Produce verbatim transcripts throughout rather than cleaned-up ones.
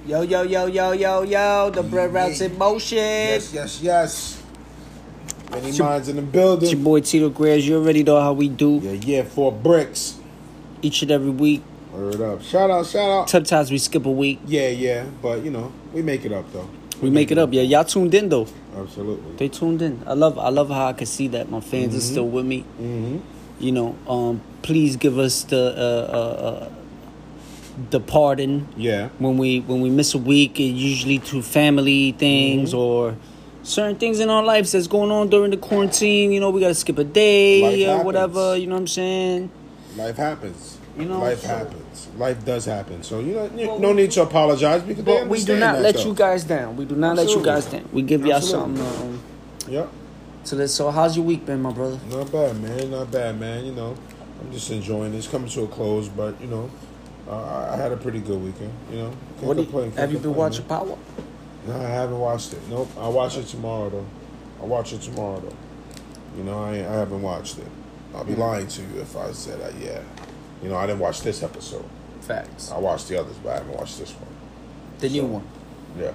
Yo, yo, yo, yo, yo, yo. The bread routes in motion. Yes, yes, yes. Many It's your- minds in the building. It's your boy Tito Graves. You already know how we do. Yeah, yeah, four bricks. Each and every week. Word up. Shout out, shout out. Sometimes we skip a week. Yeah, yeah. But, you know, we make it up, though. We make it up. Yeah, y'all tuned in, though. Absolutely. They tuned in. I love I love how I can see that my fans Mm-hmm. are still with me. Mm-hmm. You know, um, please give us the uh, uh, uh, the pardon Yeah. when we when we miss a week. It usually to family things Mm-hmm. or certain things in our lives that's going on during the quarantine. You know, we gotta skip a day Life or happens. whatever. You know what I'm saying? Life happens. You know, Life so- happens. Life does happen. So, you know, you- Well, no need to apologize because they But we do understand not that, let though. you guys down. We do not let you Absolutely. guys down. We give y'all Absolutely. something. Um, Yep. so let's. So how's your week been, my brother? Not bad, man. Not bad, man. You know, I'm just enjoying this. Coming to a close, but, you know, uh, I I had a pretty good weekend, you know. Can't What do you- complain, can't have you been complain, watching man. Power? No, I haven't watched it. Nope. I'll watch it tomorrow, though. I'll watch it tomorrow, though. You know, I, ain't- I haven't watched it. I'll be lying to you if I said, uh, yeah. You know, I didn't watch this episode. Facts. I watched the others, but I haven't watched this one. The new So- one. Yeah.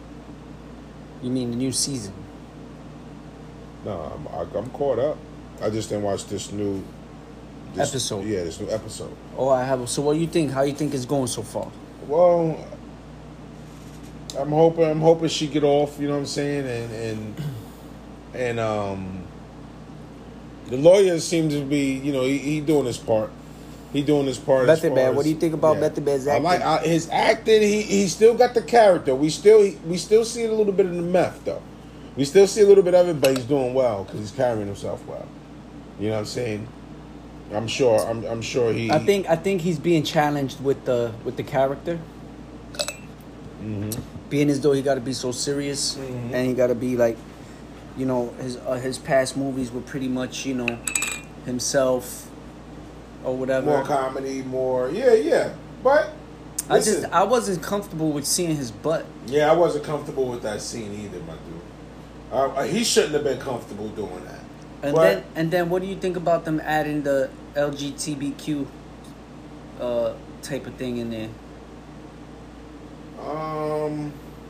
You mean the new season? No, I'm, I, I'm caught up. I just didn't watch this new... This, Episode. Yeah, this new episode. Oh, I have. So, what do you think? How you think it's going so far? Well, I'm hoping I'm hoping she get off. You know what I'm saying? And and and um, the lawyer seems to be. You know, he, he doing his part. He doing his part. as Method far Man, as- what do you think about Method Man's I acting? like I, his acting. He he still got the character. We still we still see a little bit of the meth though. We still see a little bit of it, but he's doing well because he's carrying himself well. You know what I'm saying? I'm sure. I'm I'm sure he. I think I think he's being challenged with the with the character, hmm being as though he got to be so serious Mhm. and he got to be like, you know, his uh, his past movies were pretty much, you know, himself or whatever. more comedy, more yeah, yeah. But I listen, just I wasn't comfortable with seeing his butt. yeah, I wasn't comfortable with that scene either, my dude. Uh, he shouldn't have been comfortable doing that. And But- then and then what do you think about them adding the L G B T Q uh, type of thing in there? Um,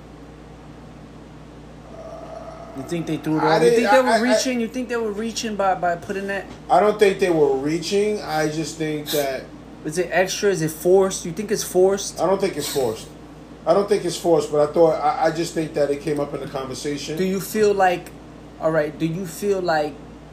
You think they threw it I over? You didn't- think they I- were I- I- reaching? You think they were reaching by, by putting that? I don't think they were reaching. I just think that Is it extra? Is it forced? You think it's forced? I don't think it's forced. I don't think it's forced, but I thought I, I just think that it came up in the conversation. Do you feel like, all right, do you feel like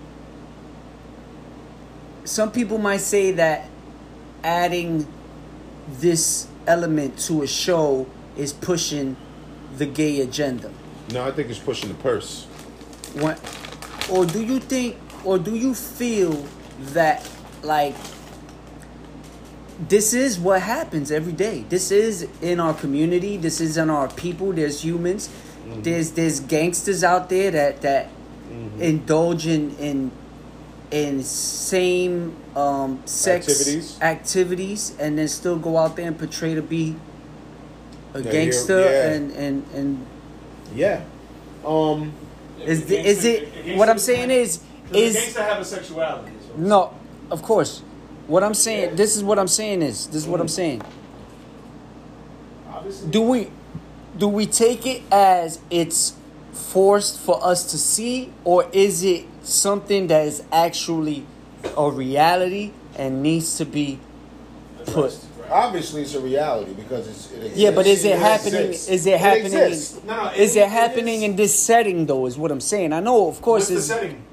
some people might say that adding this element to a show is pushing the gay agenda? No, I think it's pushing the purse. What, or do you think, or do you feel that, like, this is what happens every day. This is in our community. This is in our people. There's humans. Mm-hmm. There's there's gangsters out there that that Mm-hmm. indulge in in in same um, sex Activities. activities, and then still go out there and portray to be a Yeah, gangster. you're- yeah. And and and Yeah. Um. is the, is it what I'm saying is is gangster have a sexuality? So. no, of course. What I'm saying, this is what I'm saying is, this is what I'm saying. Obviously. Do we, do we take it as it's forced for us to see, or is it something that is actually a reality and needs to be put? Obviously, it's a reality because it's. It exists. Yeah, but is it happening? exists. Is it It happening? exists. No, no, Is it- it it happening is- in this setting though? Is what I'm saying. I know, of course, What's the it's, setting?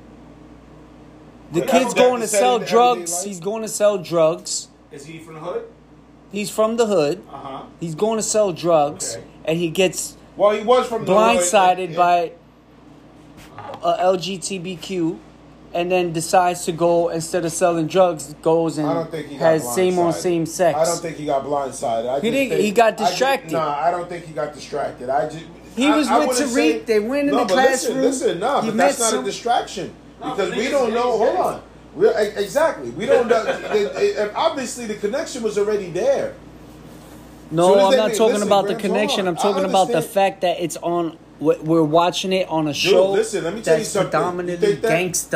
the But kid's that- going to the sell setting to everyday drugs. life? He's going to sell drugs. Is he from the hood? He's from the hood. Uh huh. He's going to sell drugs, Okay. and he gets Well, he was from the blindsided hood. by a L G B T Q, and then decides to go, instead of selling drugs, goes I and don't think he got has same on blindsided. same sex. I don't think he got blindsided. I He just didn't- think- he got I just- distracted. Nah, I don't think he got distracted. I just He I- was I with wouldn't Tariq. say- They went in no, the but classroom. Listen, listen, no, He but met that's not some- a distraction No, because but we niggas- don't know. niggas Hold gay. on, we're e- exactly. We don't know. the- it- obviously, the connection was already there. No, Soon as I'm they not make- talking listen, about the Grams, hold connection. on. I'm I talking about the understand. fact that it's on. We're we're watching it on a show listen, let me tell you that's something. predominantly You think that- gangster.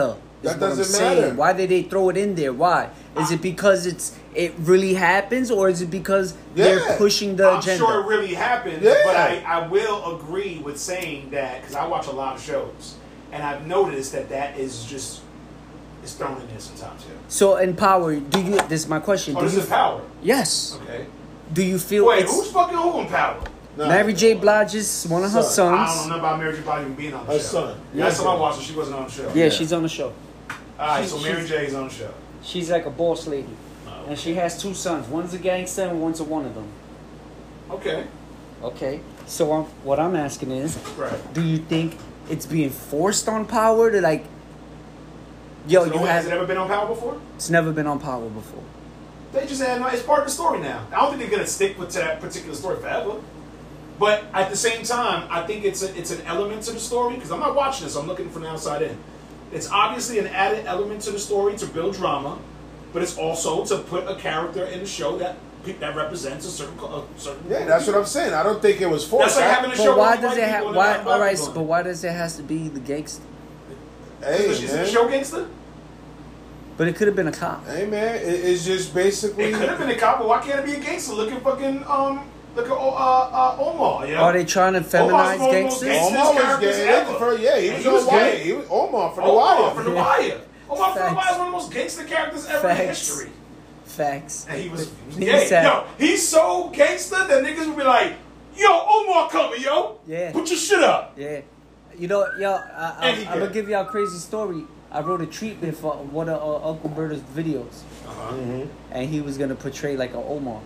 That what I'm doesn't saying. matter. Why did they throw it in there? Why? Is it because it's it really happens, or is it because Yeah. they're pushing the I'm agenda? sure it really happens, Yeah. but I, I will agree with saying that because I watch a lot of shows, and I've noticed that that is just is thrown in there sometimes. Yeah. So in Power, do you? This is my question. Oh, Do this you? is Power. Yes. Okay. Do you feel Wait, it's who's fucking who in Power? Nah. Mary J. Blige is one of her Son. I don't sons? know nothing about Mary J. Blige even being on the Her show. son. Last time I watched her, she wasn't on the show. Yeah, Yeah. she's on the show. All right, She- so Mary she's- J is on the show. She's like a boss lady, Oh, and she has two sons. One's a gangster, and one's a one of them. Okay. Okay. So I'm, what I'm asking is, Right. do you think it's being forced on Power to like? Yo, So you has it have. ever been on Power before? It's never been on Power before. They just had it's part of the story now. I don't think they're gonna stick with that particular story forever. But at the same time, I think it's a, it's an element to the story because I'm not watching this. I'm looking from the outside in. It's obviously an added element to the story to build drama, but it's also to put a character in the show that that represents a certain a certain. Yeah, that's what I'm saying. I don't think it was forced. That's like having a show. But why with does white it people have? and Why? not black All right, people in it. but why does it has to be the gangster? Hey, Because she's in man. the show gangster. But it could have been a cop. Hey, man. It, it's just basically. It could have been a cop, but why can't it be a gangster? Look at fucking um, look at uh, uh Omar. Yeah. Are they trying to Omar's feminize one of the most gangsters? gangster- Omar was characters gay. ever. For, yeah, he And was, he was on Wire. gay. He was Omar for the Omar Wire. from the Yeah. Wire. Omar from the Facts. Wire is one of the most gangster characters ever in Facts. history. Facts. And he was, he was He gay. said- Yo, he's so gangster that niggas would be like, yo, Omar coming, yo. Yeah. Put your shit up. Yeah. You know, yo, I, I, And he I'm gonna gay. give y'all a crazy story. I wrote a treatment for one of uh, Uncle Berta's videos, Uh-huh. and he was gonna portray like a Omar.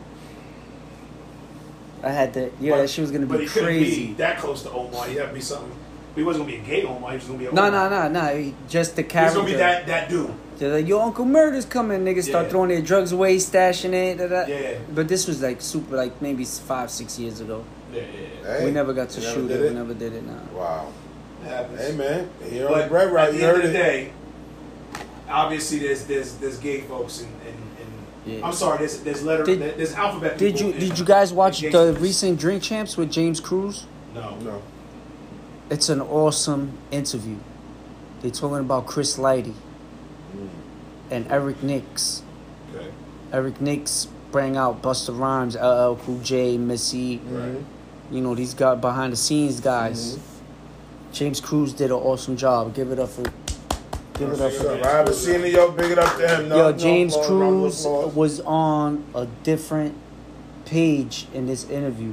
I had to, yeah, But- that shit was gonna But be he couldn't crazy. be that close to Omar. He had to be something. He wasn't gonna be a gay Omar. He was gonna be a No, Omar. no, no, no. Just the He was character. gonna be that, that dude. They're like, yo, Uncle Murder's coming. Niggas start Yeah. throwing their drugs away, stashing it. Da, da. Yeah. But this was like super, like maybe five, six years ago. Yeah, yeah, yeah. Hey, we never got to you never shoot did it. it? We never did it. Nah. Wow. It happens. Hey, man. You know, But bread right. at You the end heard of the it. day, obviously there's there's there's gay folks and and, and Yeah. I'm sorry, there's there's letter Did- there's alphabet. Did people you and- did you guys watch and the gangsters. recent Drink Champs with James Cruz? No. No. It's an awesome interview. They're talking about Chris Lighty and Eric Nicks. Okay. Eric Nicks bring out Busta Rhymes, L L Cool J, Missy. Right. You know, these guys behind the scenes guys. James Cruz did an awesome job. Give it up for. Give it up for. I haven't seen it, yo. Big it up to him. No, Yo, no James applause, round of Cruz applause. was on a different page in this interview.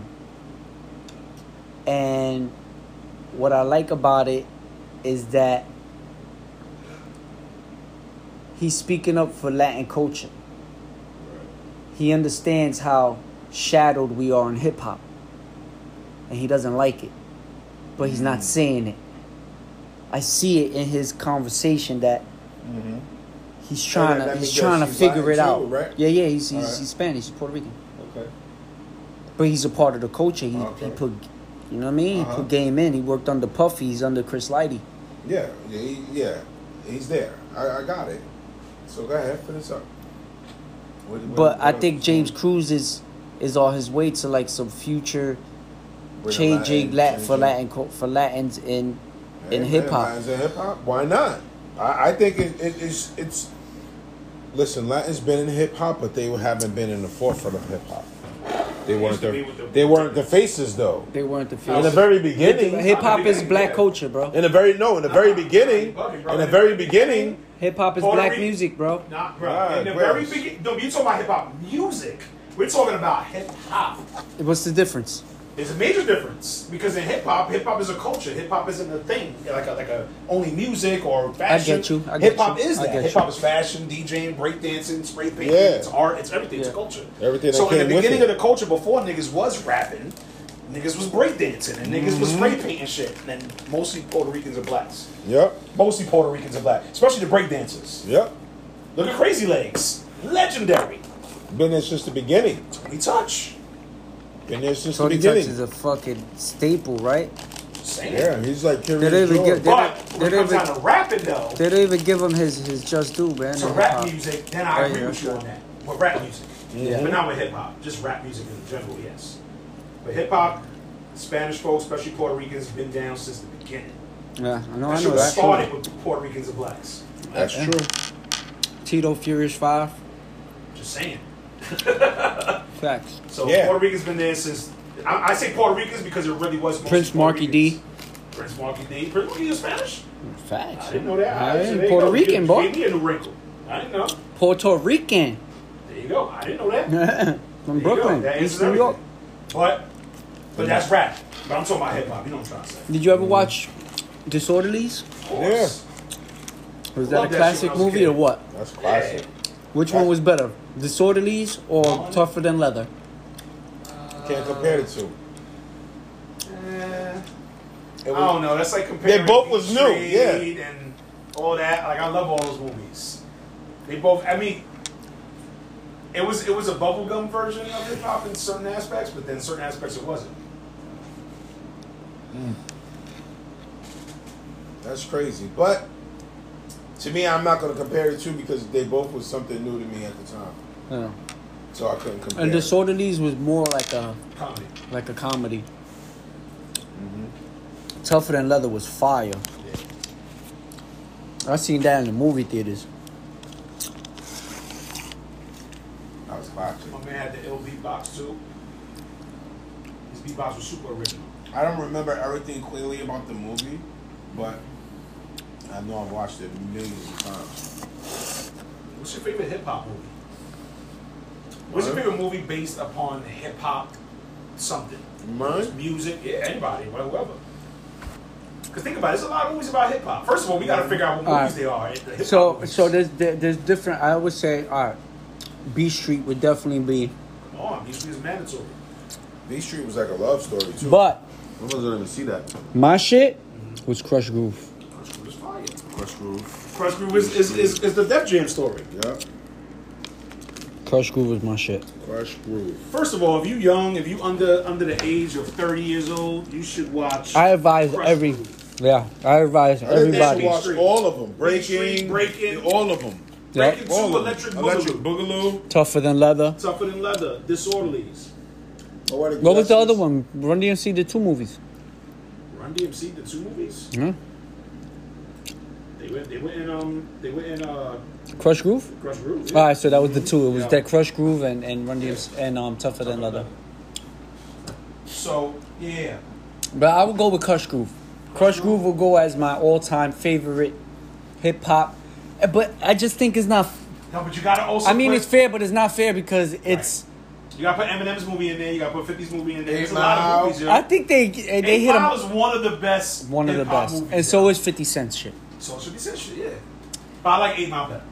And what I like about it is that he's speaking up for Latin culture. He understands how shadowed we are in hip hop. And he doesn't like it. But he's not saying it. I see it in his conversation that Mhm. he's trying that to means he's that trying to she's figure Latin it out. too, right? Yeah, yeah, he's he's, Alright. he's Spanish, he's Puerto Rican. Okay. But he's a part of the culture. He, Okay. he put, you know what I mean? Uh-huh. He put game in. He worked under Puffy. He's under Chris Lighty. Yeah, yeah, he, yeah. He's there. I, I got it. So go ahead, finish up. What- what- But I what- think James Cruz is is on his way to like some future with changing Latin- Latin for changing- Latin co- for Latins in Hey, in man, hip hop. Latins in hip hop. Why not? I, I think it, it, it's it's. Listen, Latin's been in hip hop, but they haven't been in the forefront of hip hop. They weren't used to the, be with the- they weren't the faces though. They weren't the In the face. very beginning, Hip hop is Yeah. black culture, bro. in the very no, in the very beginning, in the very beginning, Hip hop is Puerto black Rican- music, bro. Nah, bro. Ah, in the gross. very beginning, no, you talking about hip hop music. We're talking about hip hop. What's the difference? There's a major difference because in hip hop, hip hop is a culture. Hip hop isn't a thing like a, like a only music or fashion. get you. I get Hip hop you. is I that. get Hip hop you. is fashion, DJing, breakdancing, spray painting. Yeah. It's art. It's everything. It's a Yeah. culture. Everything that So in came the with beginning it. of the culture, before niggas was rapping, niggas was breakdancing and niggas was Mm-hmm. spray painting shit. And mostly Puerto Ricans and blacks. yep, Mostly Puerto Ricans and black, especially the breakdancers. yep, Look at Crazy Legs, legendary. been there since the beginning. Tony Touch, Been there since Tony the Touch beginning. is a fucking staple, right? same. Yeah, he's like They Curious don't even George. give- they But don't- when it they comes don't down even- to rapping though, They don't even give him his his just due, man. to in rap hip-hop. music, then I Right, agree yeah. with you on that. With rap music, Yeah. but not with hip hop. Just rap music in general, yes. But hip hop, Spanish folks, especially Puerto Ricans, been down since the beginning. Yeah, I know, That I shit know was that. started with Puerto Ricans and blacks. That's Yeah. true. Tito Furious Five. Just saying. Facts. So Yeah. Puerto Rico's been there since. I, I say Puerto Ricans because it really was mostly Prince Puerto Marky D. Ricans. Prince Marky D. Prince Marky D is Spanish? Facts. I didn't know that. I All right, so ain't there you Puerto go. Rican, You boy. Gave me a new wrinkle. I didn't know. Puerto Rican. There you go. I didn't know that. From There you go. Brooklyn, That answers East New York. everything. But, but that's rap. But I'm talking about hip hop. You know what I'm trying to say. Did you ever watch Disorderlies? Of course. Was that Loved a that shit classic when I was a movie kid. or what? That's classic. Which one was better, Disorderlies or Uh, Tougher Than Leather? Can't compare the two. Eh, It I was- don't know. That's like comparing. They both was Beat new, Street and all that. Like I love all those movies. They both. I mean, it was it was a bubblegum version of hip hop in certain aspects, but then certain aspects it wasn't. That's crazy. But to me, I'm not going to compare the two because they both was something new to me at the time. Yeah. So I couldn't compare. And Disorderlies was more like a Comedy. like a comedy. Tougher Than Leather was fire. I seen that in the movie theaters. That was classic. My man had the ill beatbox too. His beatbox was super original. I don't remember everything clearly about the movie, but I know I've watched it millions of times. What's your favorite hip hop movie? What's your Mine? favorite movie based upon hip hop something? Mine? Music, yeah, anybody, whoever. Because think about it, there's a lot of movies about hip hop. First of all, we got to figure out what All movies right. they are. the hip-hop So movies. so there's there, there's different. I would say, all right, B Street would definitely be, Come on, these movies mandatory. B Street was like a love story too. but I wasn't even see that. my shit was Crush Groove. Crush Groove is fire. Crush Groove. Crush Groove is, is, is, is the Def Jam story. Yeah. Crush Groove was my shit. Crush Groove. First of all, if you young, if you under under the age of thirty years old, you should watch. I advise Crush every, Groove. yeah, I advise I think they should everybody. watch Street. all of them. Beat Street, Breaking, Breaking. all of them. Breaking Yep. Two, All of them. Electric Electric Boogaloo, Boogaloo. Tougher Than Leather. Tougher Than Leather, Disorderlies, Poetic What was the Justice. other one? Run D M C did two movies. Run D M C, the two movies. Huh? They went, they went in, um, they went in, uh, Crush Groove. Crush Groove. All right, so that was the two. It was Yeah. that Crush Groove and and Run D M C and um Tougher Than Leather. So yeah, But I would go with Crush Groove. Crush Groove will go as my all-time favorite hip hop. But I just think it's not. no, but you gotta also. I mean, put, it's fair, but it's not fair because it's. You gotta put Eminem's movie in there. You gotta put fifty's movie in there. Eight There's a lot Mile. of movies. Yo. I think they they Eight hit Mile them is one of the best. one of the hip-hop best, movies, and so yo. is fifty Cent shit. So it should be said shit, yeah. But I like Eight Mile better.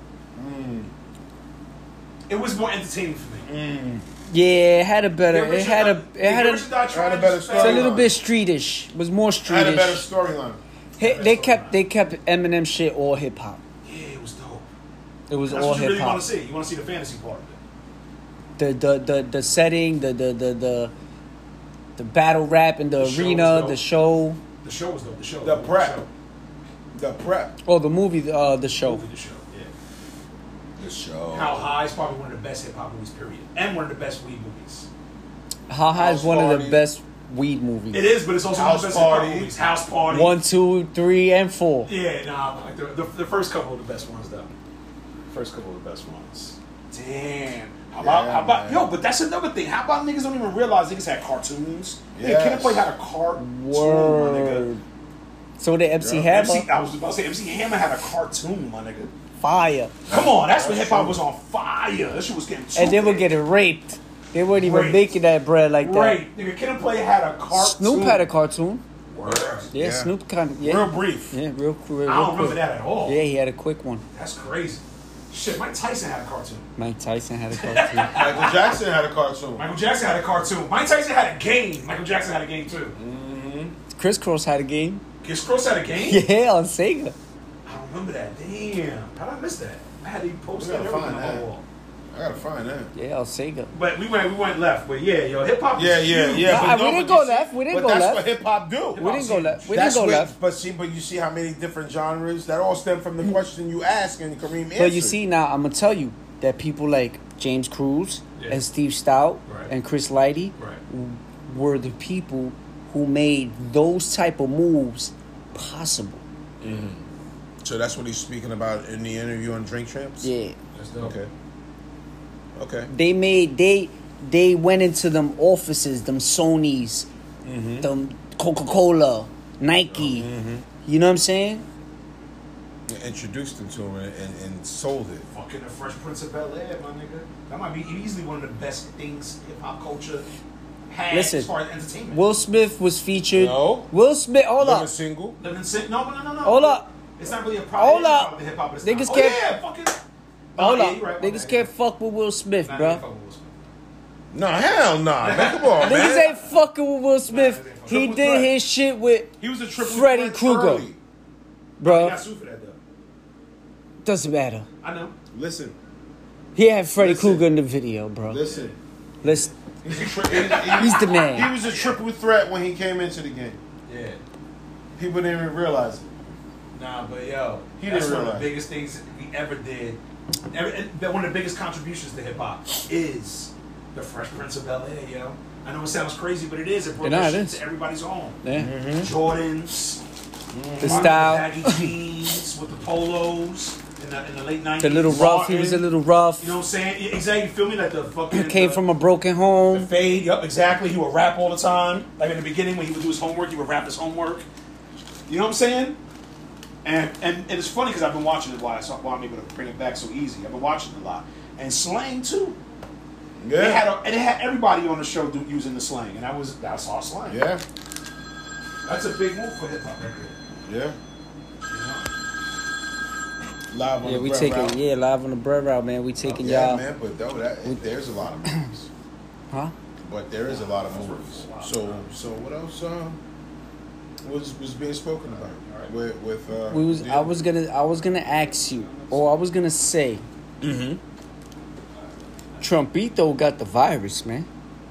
It was more entertaining for me. Yeah, it had a better. Yeah, It Richard had a. Dye- It had yeah, a. Richard Dye had a tried better to story. It's a little Storyline. bit streetish. It was more Had a better streetish. storyline. Hey, they kept they kept Eminem shit all hip hop. Yeah, it was dope. It was That's all what you hip really want hop. to see. You want to see the fantasy part of it. The the the the setting, the the the the, the battle rap in the, The show arena, was dope. the show. The show was dope. The show. The The prep. show. The prep. Oh, the movie, uh, the show. Movie, the show. Yeah. The show. How High is probably one of the best hip hop movies. Period. And one of the best weed movies. How High is House one of Party. the best weed movies. It is, but it's also House one of the best hip Party. hop movies. House Party. One, two, three, and four. Yeah, nah, like the, the, the first couple of the best ones though. First couple of the best ones. Damn. How about, Yeah, how about man. yo? But that's another thing. How about niggas don't even realize niggas had cartoons? Yeah, Yes. Kid Play had a cartoon, my Word. nigga. So the M C Yeah. Hammer, M C, I was about to say M C Hammer had a cartoon, my nigga. fire, Come on, that's when That's hip hop true. was on fire. That shit was getting. and they too were big. getting raped. They weren't even Raped. making that bread like that. Right, nigga. Kid and Play had a cartoon. Snoop had a cartoon. Word. Yeah, Yeah. Snoop kind of. Yeah, Real brief. yeah, real, real, real I don't quick. remember that at all. Yeah, he had a quick one. That's crazy. Shit, Mike Tyson had a cartoon. Mike Tyson had a cartoon. Michael Jackson had a cartoon. Michael Jackson had a cartoon. Mike Tyson had a game. Michael Jackson had a game too. Chris Cross had a game. Kiss Cross had a game? Yeah, on Sega. I don't remember that. Damn. How did I miss that? I had to post We that gotta everything find on the that. wall. I gotta find that. Yeah, on Sega. But we went we went left. But yeah, yo, hip hop Yeah, is yeah, huge. yeah. Nah, but we no, didn't but go you see- left. We didn't but go that's left. what hip hop do. We didn't go left. We That's didn't go what- left. But see, but you see how many different genres that all stem from the question you ask and Kareem answered. But you see now, I'm gonna tell you that people like James Cruz Yeah. and Steve Stout Right. and Chris Lighty Right. were the people who made those type of moves possible. So that's what he's speaking about in the interview on Drink Champs? Yeah. That's dope. Okay. Okay. They made they they went into them offices, them Sonys, Mm-hmm. them Coca-Cola, Nike. Mm-hmm. You know what I'm saying? Introduced him to him and, and, and sold it. Fucking the Fresh Prince of Bel Air, my nigga. That might be easily one of the best things hip hop culture has Listen, as far as entertainment. Will Smith was featured. No. Will Smith, hold Living up. single. Living Sin- no, no, no, no. Hold up. It's not really a problem. Hold up. Hip hop. Niggas oh, can't- yeah, fucking. Hold Oh, yeah, up. you right, Niggas okay. can't fuck with Will Smith, Nah, bro. they ain't fucking with Will Smith. No, hell nah. Man, come on, Niggas man. ain't fucking with Will Smith. Nah, they ain't fucking. He Triple did threat. his shit with He was a triple Freddy threat Krueger. early. He bro. got sued for that though. Doesn't matter. I know. Listen, He had Freddy Listen. Krueger in the video, bro. listen. Let's. He's, a tri- he- he- He's the man. He was a triple threat when he came into the game. Yeah. People didn't even realize it. Nah, but yo, He that's didn't one of realize. the biggest things we ever did. Every, and that one of the biggest contributions to hip hop is the Fresh Prince of Bel Air, yo. I know it sounds crazy, but it is. It brought Nah, that it shit is. to everybody's home. Yeah. Jordans, The Martin style. baggy jeans with the polos in the, in the late nineties. The little rough. He was a little rough. You know what I'm saying? Yeah, exactly. You feel me? Like the fucking. Came the, from a broken the home. fade. Yup, exactly. He would rap all the time. Like in the beginning when he would do his homework, he would rap his homework. You know what I'm saying? And and, and it's funny because I've been watching it a lot, so why I'm able to bring it back so easy. I've been watching it a lot. And slang too. Yeah. They had a, and it had everybody on the show do, using the slang, and that was that's all slang. Yeah. That's a big move for hip hop right there. Yeah. You know? Live on Yeah, the we bread taking route. yeah live on the bread route, man. We taking Yeah, y'all. man, but though that there's a lot of movies. Huh? But there is a lot of movies. So so what else um was was being spoken about with with uh We was. the- I was gonna. I was gonna ask you, or I was gonna say, Mhm. Trumpito got the virus, man.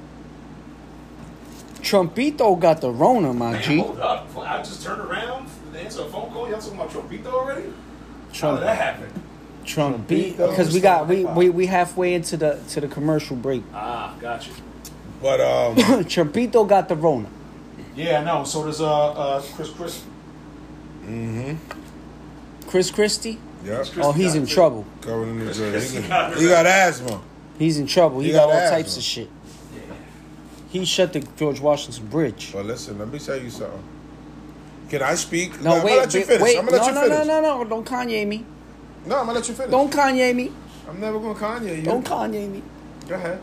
Trumpito got the Rona, my Man, G. hold up. I just turned around to answer a phone call. Y'all talking about Trumpito already? How Trump, did that happen? Trumpito, Trumpito. because we got we, we we halfway into the to the commercial break. Ah, got you. But um Trumpito got the Rona. Yeah, I know. So does uh, uh Chris Chris. mhm. Chris Christie. Yeah. Chris Oh, he's got in it, too. trouble. Covered in New Chris Jersey. Christie He got got, it. he got asthma. He's in trouble. He, He got, got all asthma. types of shit. Yeah. He shut the George Washington Bridge. But listen, let me tell you something. Can I speak? No, I'm wait, gonna let you wait, finish. wait. I'm gonna no, let you no, finish. no, no, no. Don't Kanye me. No, I'm gonna let you finish. Don't Kanye me. I'm never gonna Kanye you. Don't Kanye me. Go ahead.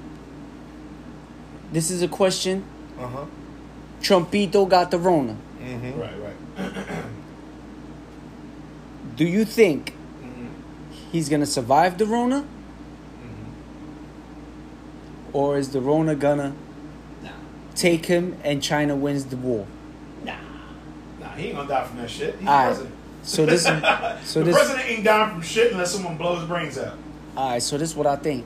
This is a question. Uh huh. Trumpito got the Rona. Mm-hmm. Right, right. Do you think he's gonna survive the Rona, or is the Rona gonna Nah, take him and China wins the war? nah, nah. He ain't gonna die from that shit. He's the All right. president. So this, so the this, president ain't dying from shit unless someone blows his brains out. all right. So this is what I think.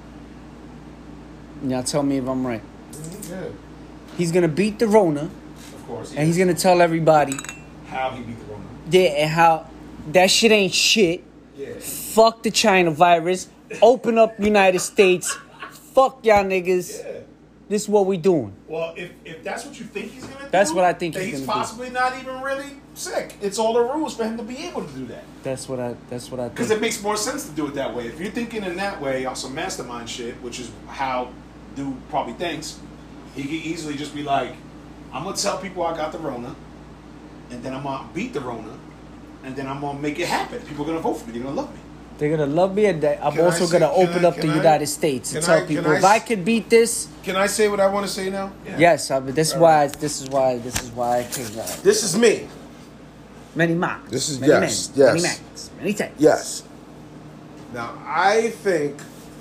Y'all tell me if I'm right. Yeah, He's gonna beat the Rona, of course. and he's gonna tell everybody, how he beat the Rona. yeah, and how that shit ain't shit. Yeah. Fuck the China virus. Open up United States. Fuck y'all niggas. Yeah. This is what we doing. Well, if if that's what you think he's gonna do, That's what I think then he's he's gonna do. possibly not even really sick. It's all the rules for him to be able to do that. That's what I. That's what I Because think. it makes more sense to do it that way. If you're thinking in that way on some mastermind shit, which is how dude probably thinks, he could easily just be like, I'm gonna tell people I got the Rona, and then I'm gonna beat the Rona, and then I'm gonna make it happen. People are gonna vote for me. They're gonna love me. They're gonna love me, and that I'm Can I also say- gonna can open I- up the can I- United States and can tell I- can people I if I s- could beat this. Can I say what I want to say now? Yeah. Yes, I mean, this is why. This is why. This is why I think uh, This is me. many mocks. This is- many yes, men, many yes. max, many times. Yes. Now I think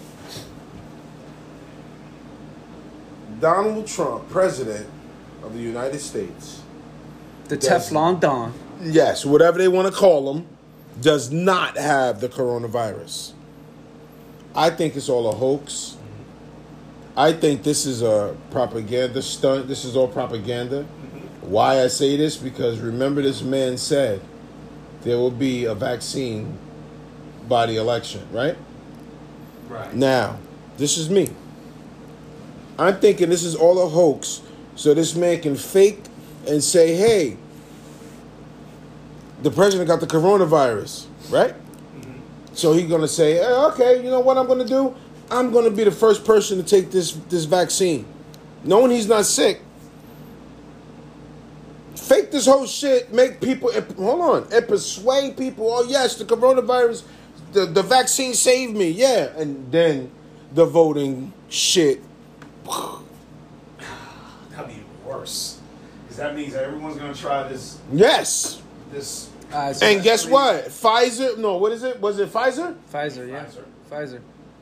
Donald Trump, president of the United States, The Does- Teflon Don. yes, whatever they want to call him, does not have the coronavirus. I think it's all a hoax. I think this is a propaganda stunt. This is all propaganda. Why I say this? Because remember, this man said there will be a vaccine by the election, right? Right. Now, this is me. I'm thinking this is all a hoax so this man can fake and say, hey, the president got the coronavirus, right? Mm-hmm. So he's gonna say, hey, okay, you know what I'm gonna do? I'm gonna be the first person to take this this vaccine, knowing he's not sick. Fake this whole shit, make people hold on and persuade people. Oh yes, the coronavirus, the the vaccine saved me. Yeah, and then the voting shit. That'd be worse, because that means that everyone's gonna try this. Yes. This. Uh, so And guess what? Pfizer. No, what is it? Was it Pfizer? Pfizer, yeah. Pfizer. Pfizer.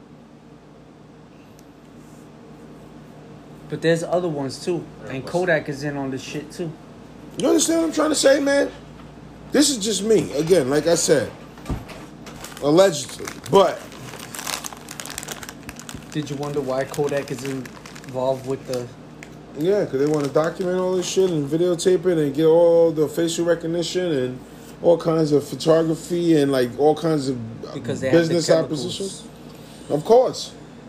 But there's other ones too. And Kodak is in on this shit too. You understand what I'm trying to say, man? This is just me. Again, like I said. Allegedly. But Did you wonder why Kodak is involved with the... yeah, because they want to document all this shit and videotape it and get all the facial recognition and all kinds of photography and like all kinds of Because they business have the acquisitions. Of course.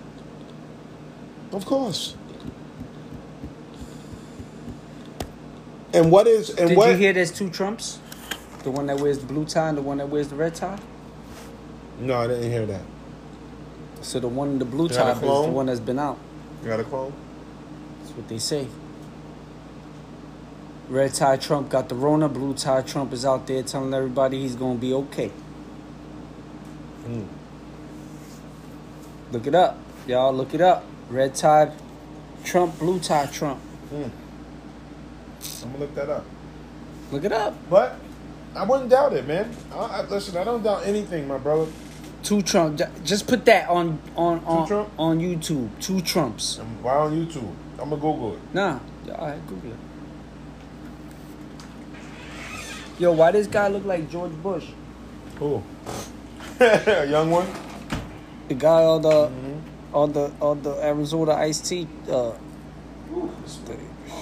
Of course. And what is and Did what you hear there's two Trumps? The one that wears the blue tie and the one that wears the red tie? No, I didn't hear that. So the one in the blue You got tie a is the clone? one that's been out. You got a clone? That's what they say. Red tie Trump got the Rona. Blue tie Trump is out there telling everybody he's going to be okay. Mm. Look it up. Y'all look it up. Red tie Trump, blue tie Trump. Mm. I'm gonna look that up. Look it up. But I wouldn't doubt it, man. I, I, listen, I don't doubt anything, my brother. Two Trump. Ju- Just put that on on on, Trump? on YouTube. Two Trumps. Um, Why on YouTube? I'm gonna Google it. Nah. All right, Google it. Yo, why this guy look like George Bush? Who? A young one? The guy on the Mm-hmm. on the on the Arizona iced tea. Uh, Ooh, this way.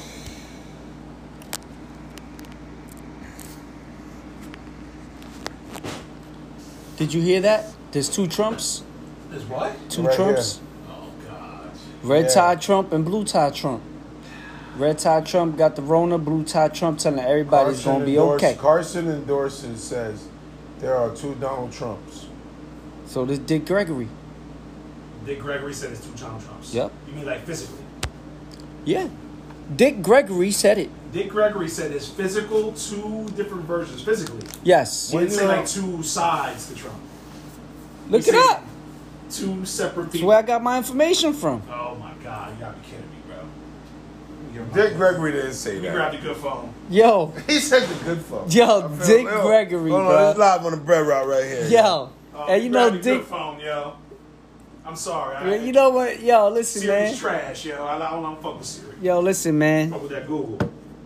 did you hear that? There's two Trumps. There's what? Two Right Trumps. Oh God. Red Yeah. tie Trump and blue tie Trump. Red tie Trump got the Rona. Blue tie Trump telling everybody's Carson gonna be endorse- okay. Carson endorses says there are two Donald Trumps. So this Dick Gregory. Dick Gregory said it's two Donald Trumps. Yep. You mean like physically? Yeah. Dick Gregory said it. Dick Gregory said it's physical, two different versions physically. Yes. He didn't say You know- like two sides to Trump. Look He it said up. Two separate That's people. where I got my information from. Oh my God, you gotta be kidding me, bro. You're my- Dick Gregory didn't say You that. grabbed a good phone. Yo. He said the good phone. Yo, I feel- Dick yo, Gregory, hold on, bro. it's live on the bread route right here. Yo. Oh, and you know grabbed a Dick. good phone, yo. I'm sorry. Yeah, you know what? Yo, listen, Siri's man. trash, yo. I, I don't, I don't fuck with Siri. Yo, listen, man. Fuck with that Google.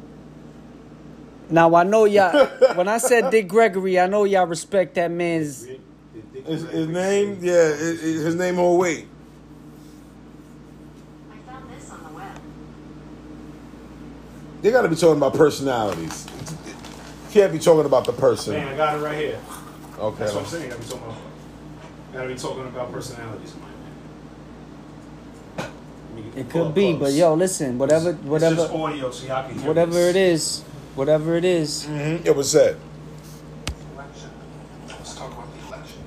Now I know y'all. When I said Dick Gregory, I know y'all respect that man's. Dick- Dick His, Gregory. his name, yeah, it, it- his name will wait. I found this on the web. They got to be talking about personalities. Can't be talking about the person. Man, I got it right here. Okay. That's what I'm saying. Gotta be talking about, gotta be talking about personalities, man. Let me get It the could plug be, close. but yo, listen, whatever, It's just whatever, audio, so y'all can hear whatever this. it is, whatever it is. Mm-hmm. It was said. Election. Let's talk about the election.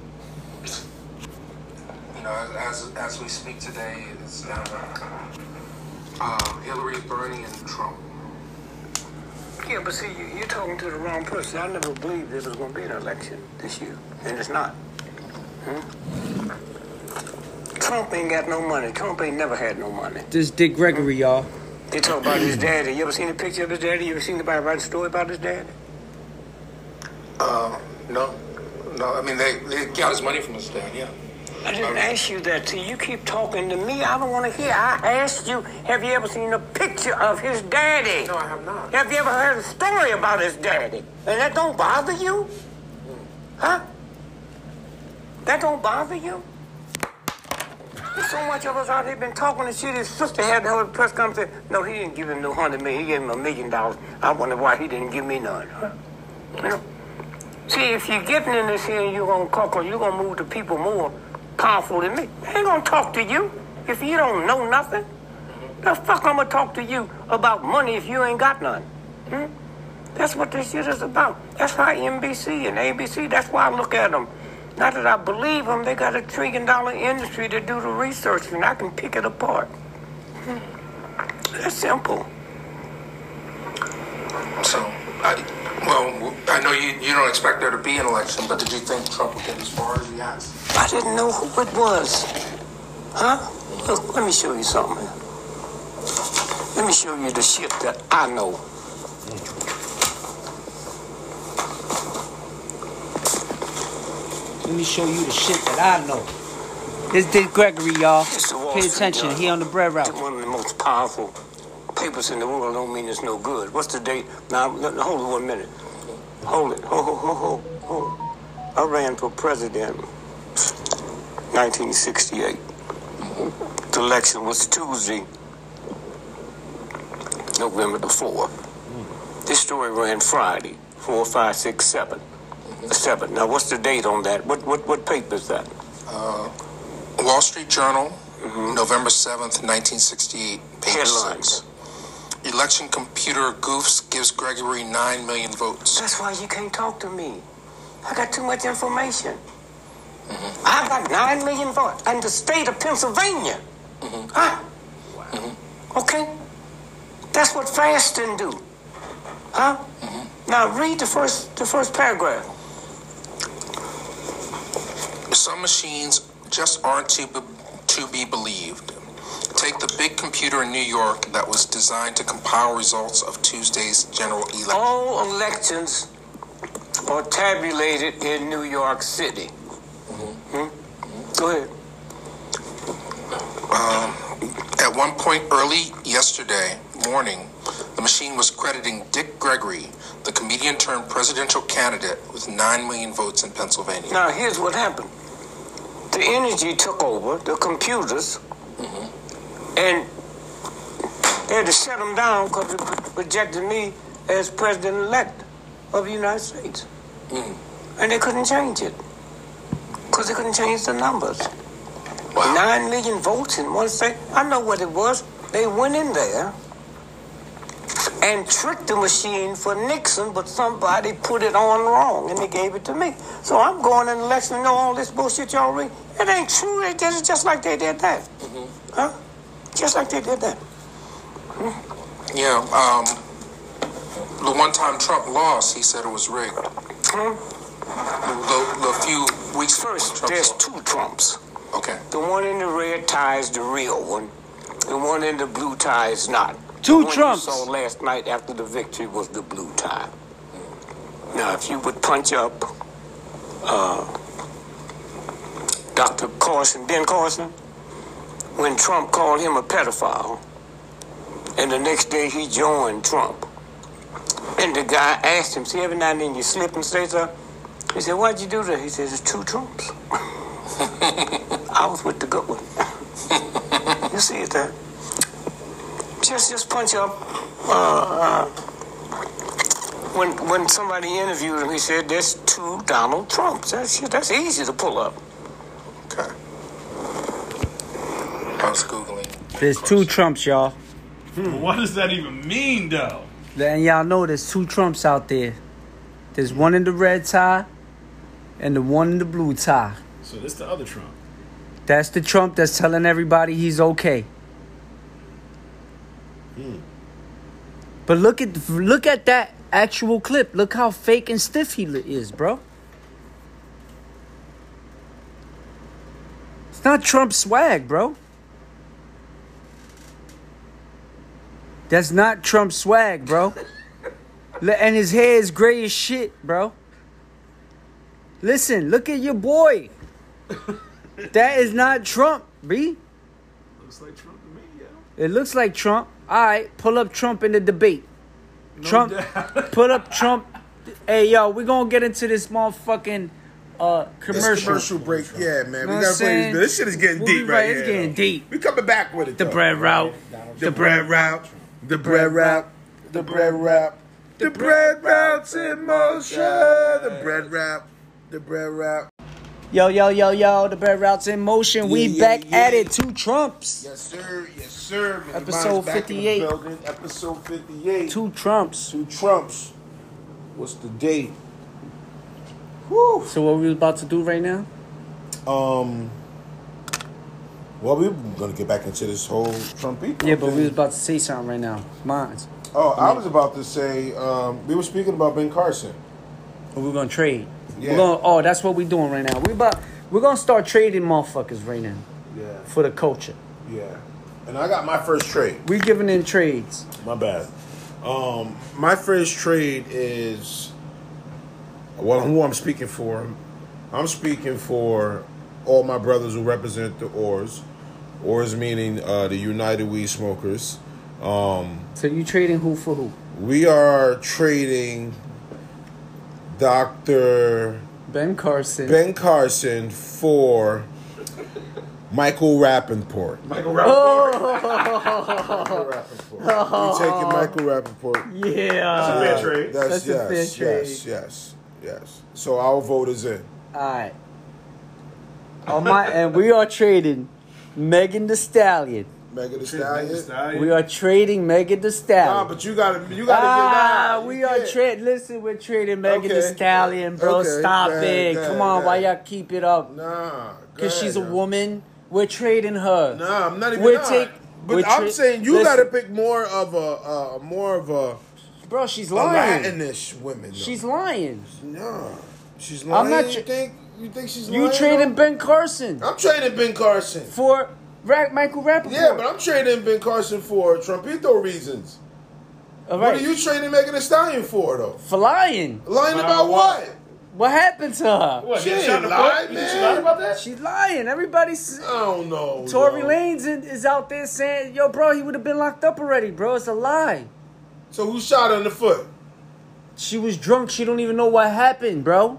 You know, as as, as we speak today, it's now uh, Hillary, Bernie, and Trump. Yeah, but see, you, you're talking to the wrong person. I never believed there was going to be an election this year, and it's not. Hmm? Trump ain't got no money. Trump ain't never had no money. This Dick Gregory, y'all. They talk about his daddy. You ever seen a picture of his daddy? You ever seen anybody write a story about his daddy? Uh, no, no. I mean, they, they got his money from his dad. Yeah. I didn't ask you that. See, you keep talking to me. I don't want to hear. I asked you, have you ever seen a picture of his daddy? No, I have not. Have you ever heard a story about his daddy? And that don't bother you? Huh? That don't bother you? There's so much of us out here been talking and shit. His sister had to have a press conference. No, he didn't give him no hundred million. He gave him a million dollars. I wonder why he didn't give me none. Huh? You know? See, if you're getting in this here and you're going to talk, or you're going to move to people more powerful than me, I ain't going to talk to you if you don't know nothing. The fuck I'm going to talk to you about money if you ain't got none? Hmm? That's what this shit is about. That's why N B C and A B C, that's why I look at them. Not that I believe them, they got a trillion dollar industry to do the research, and I can pick it apart. That's simple. So, I, well, I know you, you don't expect there to be an election, but did you think Trump would get as far as he has? I didn't know who it was. Huh? Look, let me show you something. Let me show you the shit that I know. Let me show you the shit that I know. This is Dick Gregory, y'all. Pay attention. He on the bread route. One of the most powerful papers in the world don't mean it's no good. What's the date? Now, hold it one minute. Hold it. Hold, hold, hold, hold. I ran for president nineteen sixty-eight. The election was Tuesday, November the fourth. This story ran Friday, four, five, six, seven. Seven. Now, what's the date on that? What what what paper is that? Uh, Wall Street Journal, mm-hmm. November seventh, nineteen sixty-eight. Headlines. Six. Election computer goofs gives Gregory nine million votes. That's why you can't talk to me. I got too much information. Mm-hmm. I got nine million votes in the state of Pennsylvania. Mm-hmm. Huh? Wow. Mm-hmm. Okay? That's what fasting do. Huh? Mm-hmm. Now read the first the first paragraph. Some machines just aren't to be, to be believed. Take the big computer in New York that was designed to compile results of Tuesday's general election. All elections are tabulated in New York City. Mm-hmm. Hmm? Go ahead. Um, at one point early yesterday morning, the machine was crediting Dick Gregory, the comedian turned presidential candidate, with nine million votes in Pennsylvania. Now, here's what happened. The energy took over, the computers, mm-hmm. and they had to shut them down because it projected me as president-elect of the United States. Mm-hmm. And they couldn't change it because they couldn't change the numbers. Wow. Nine million votes in one state. I know what it was. They went in there and tricked the machine for Nixon, but somebody put it on wrong, and they gave it to me. So I'm going in the election and know all this bullshit y'all read. It ain't true. They did it just like they did that. Mm-hmm. Huh? Just like they did that. Hmm? Yeah, um, the one time Trump lost, he said it was rigged. Hmm? The, the few weeks First, Trump there's lost. two Trumps. Okay. The one in the red tie is the real one. The one in the blue tie is not. Two the one Trumps. you saw last night after the victory was the blue tie. Now, if you would punch up uh, Doctor Carson, Ben Carson, when Trump called him a pedophile, and the next day he joined Trump, and the guy asked him, see, every now and then you slip and say something? He said, why'd you do that? He says, it's two Trumps. I was with the good one. You see it there? Just, just punch up. Uh, uh, when when somebody interviewed him, he said, "There's two Donald Trumps." That's that's easy to pull up. Okay. I was googling. There's two Trumps, y'all. Hmm. What does that even mean, though? And y'all know there's two Trumps out there. There's one in the red tie, and the one in the blue tie. So this the other Trump. That's the Trump that's telling everybody he's okay. Hmm. But look at look at that actual clip. Look how fake and stiff he is, bro. It's not Trump swag, bro. That's not Trump swag, bro. And his hair is gray as shit, bro. Listen, look at your boy. That is not Trump, B. Looks like Trump to me, yeah. It looks like Trump. All right, pull up Trump in the debate. No Trump, doubt. Put up Trump. Hey, yo, we're going to get into this motherfucking uh, commercial. This commercial break, yeah, man. Know we got to play this. This shit is getting we'll deep right, right here. It's getting deep. We coming back with it, The though. bread route. The, the bread route. The bread route. The bread route. The bread route's in motion. The bread route. The bread route. Yo, yo, yo, yo, the bread route's in motion. Yeah, we yeah, back yeah. at it. Two Trumps. Yes, sir. Yes, sir. Man, Episode back in the fifty-eight. building. Episode fifty-eight. Two Trumps. Two Trumps. what's the date? Whew. So what we was about to do right now? Um. Well, we're gonna get back into this whole Trumpito. Yeah, but thing. we was about to say something right now. Mine. Oh, I was about to say. Um, we were speaking about Ben Carson. We're gonna trade. Yeah. We're gonna, oh, that's what we're doing right now. We about we're gonna start trading motherfuckers right now Yeah. for the culture. Yeah. And I got my first trade. We giving in trades. My bad. Um, my first trade is well, who I'm speaking for. I'm speaking for all my brothers who represent the Oars. Oars meaning uh, the United Weed Smokers. Um, So you trading who for who? we are trading Doctor Ben Carson. Ben Carson for Michael Rappaport. Michael Rappaport. Oh, We're taking Michael Rappaport. yeah. Fair trade. That's, That's a yes, fair trade. yes, yes, yes. So our vote is in. All right. On my and we are trading Megan Thee Stallion. Megan Thee Megan Thee Stallion. Stallion. We are trading Megan Thee Nah, Stallion. but you gotta, you gotta Ah, get we out. are trading. Listen, we're trading Megan Thee Okay. Stallion, bro. Okay. Stop Go ahead, it. go Come ahead, on, go why ahead. y'all keep it up? Nah, Because she's a woman. woman. We're trading her. Nah, I'm not even. We're not. take- but we're I'm tra- saying you listen. gotta pick more of a, uh, more of a, Bro, she's a lying. Latinish woman. Though. She's lying. Nah, she's lying. I'm not you tra- think? You think she's You lying? trading though? Ben Carson I'm trading Ben Carson. for Ra- Michael Rappaport. Yeah, but I'm trading Ben Carson for Trumpito reasons. All What right. are you trading Megan Thee Stallion for, though? For lying. Lying Lying about about what? what? What happened to her? What, She getting ain't shot in the lied, foot? You think she man. lied about that? She's lying. Everybody's. I don't know. Tory yo. Lanez in- is out there saying, yo, bro, he would have been locked up already, bro. It's a lie. So who shot her in the foot? She was drunk. She don't even know what happened, bro.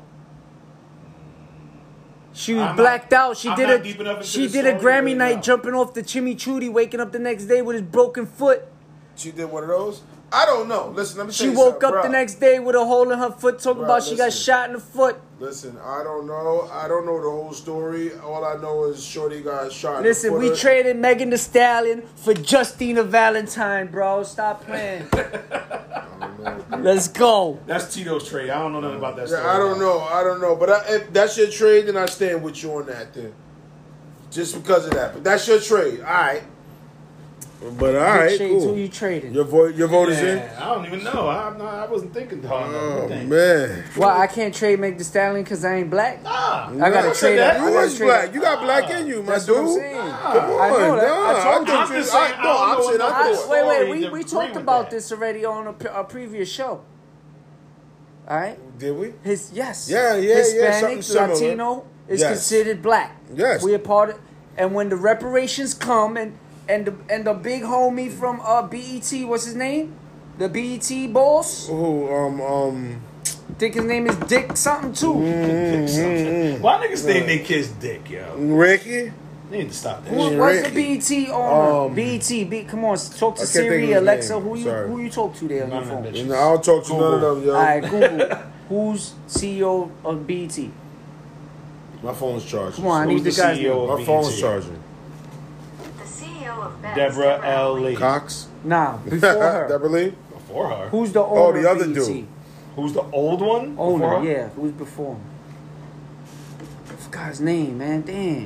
She was I'm not- blacked out. She I'm did not a deep enough into she the did a story Grammy right night now. jumping off the chimichurri, waking up the next day with his broken foot. She did one of those? I don't know. Listen, let me She tell you woke something, up bro. the next day with a hole in her foot, talking Bruh, about she got listen. shot in the foot. Listen, I don't know. I don't know the whole story. All I know is Shorty got shot. in the Listen, we foot. traded Megan Thee Stallion for Justina Valentine, bro. Stop playing. Let's go. That's Tito's trade. I don't know nothing about that story. Yeah, I don't know. I don't know. But I, if that's your trade, then I stand with you on that then. Just because of that. But that's your trade. All right. But all right, Shades, cool. who you trading? Your vote, your vote is in? Yeah, I don't even know. I'm not, I wasn't thinking. Oh, Oh, no, man. Why I can't trade Megan Thee Stallion because I ain't black? Nah. I Nah, gotta I said trade that. up. You I gotta was trade black. up. You got black in you, my That's dude. what I'm saying. Come I on, know that. nah. I told I you. thought I'm you- just saying, I- I no, don't I'm know saying I enough I, thought. about wait, wait, story we, to we agree talked with about that. this already on a, pre- a previous show. All right? Did we? His yes. Yeah, yeah, yeah, Hispanic, something similar. Latino is Yes. considered black. Yes. We are part of, and when the reparations come and and the and the big homie from uh B E T, what's his name? The B E T boss. Who? Um, um. I think his name is Dick something too. Mm-hmm. Why niggas think they kiss dick, yo? Ricky? They need to stop that Who, shit. what's the Ricky. B E T owner? Um, B E T, B, come on, talk to I can't think of Siri, his Alexa. name. Who you Sorry. who you talk to there on your None of phone? them You know, I don't talk to none of them, yo. All right, Google. Who's C E O of B E T? My phone's charging. Come on, I Who's need the the guy's C E O name. of My phone's B E T? charging. The C E O of Ben's, Deborah L. Lee. Cox? Nah, before her. Deborah Lee? Before her. Who's the owner the of other B E T? dude. Who's the old one? Owner, Before her? yeah. Who's before him? I forgot his name, man. Damn.